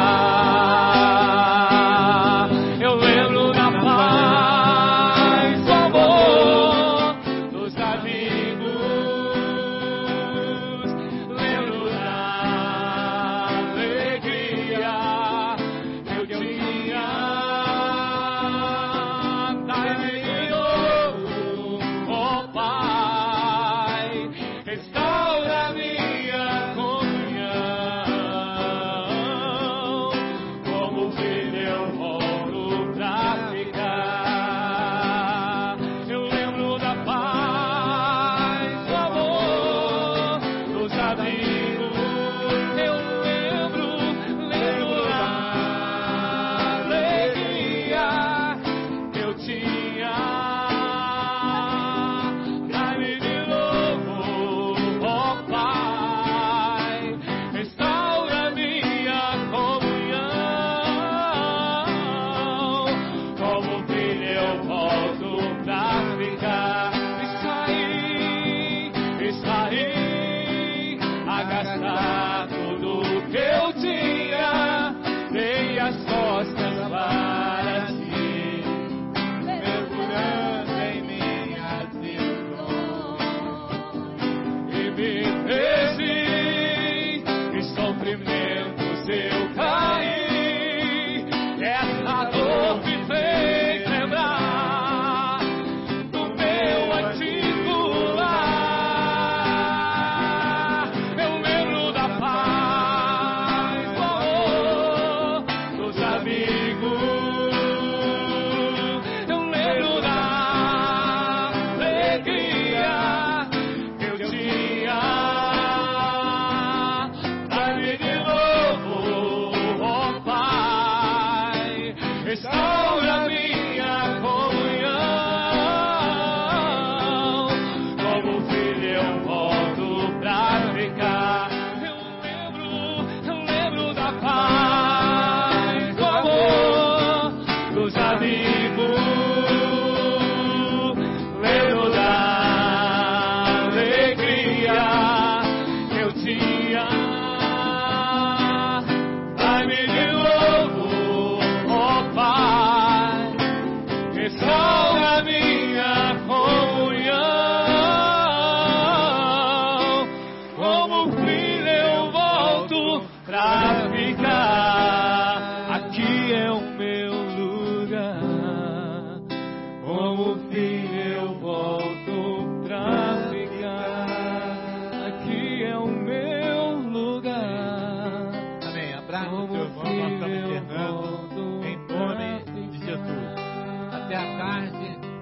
[SPEAKER 3] lar. Eu lembro da paz, do amor, dos amigos, lembro da alegria que eu tinha. Dai-me de novo, ó Pai, restaura minha comunhão, como filho eu volto pra ficar. Eu lembro da paz, do amor, dos amigos, eu lembro, lembro da alegria que eu tinha. Dai-me de novo, ó Pai, restaura minha comunhão, como filho eu volto pra ficar. E saí, e saí a gastar tudo que eu tinha, dei as costas para ti, mergulhando em minhas ilusões, e me perdi, em sofrimentos eu caí, e essa dor me fez lembrar do meu antigo lar. Eu lembro da paz, do amor, dos amigos, eu lembro da alegria que eu tinha. Dai-me de novo, ó Pai, restaura minha comunhão, como filho eu volto pra ficar. Eu lembro, eu lembro da paz, do amor, dos amigos, lembro da alegria que eu tinha. Dai-me de novo, ó Pai, restaura minha comunhão, como filho eu volto pra ficar. Aqui é o meu lugar, como filho eu volto pra ficar. Aqui é o meu lugar.
[SPEAKER 1] Amém. Abraço o
[SPEAKER 3] como
[SPEAKER 1] teu irmão, nós estamos
[SPEAKER 3] filho eu
[SPEAKER 1] encerrando
[SPEAKER 3] volto
[SPEAKER 1] em
[SPEAKER 3] pra
[SPEAKER 1] nome de Jesus.
[SPEAKER 3] ficar.
[SPEAKER 1] Até a tarde.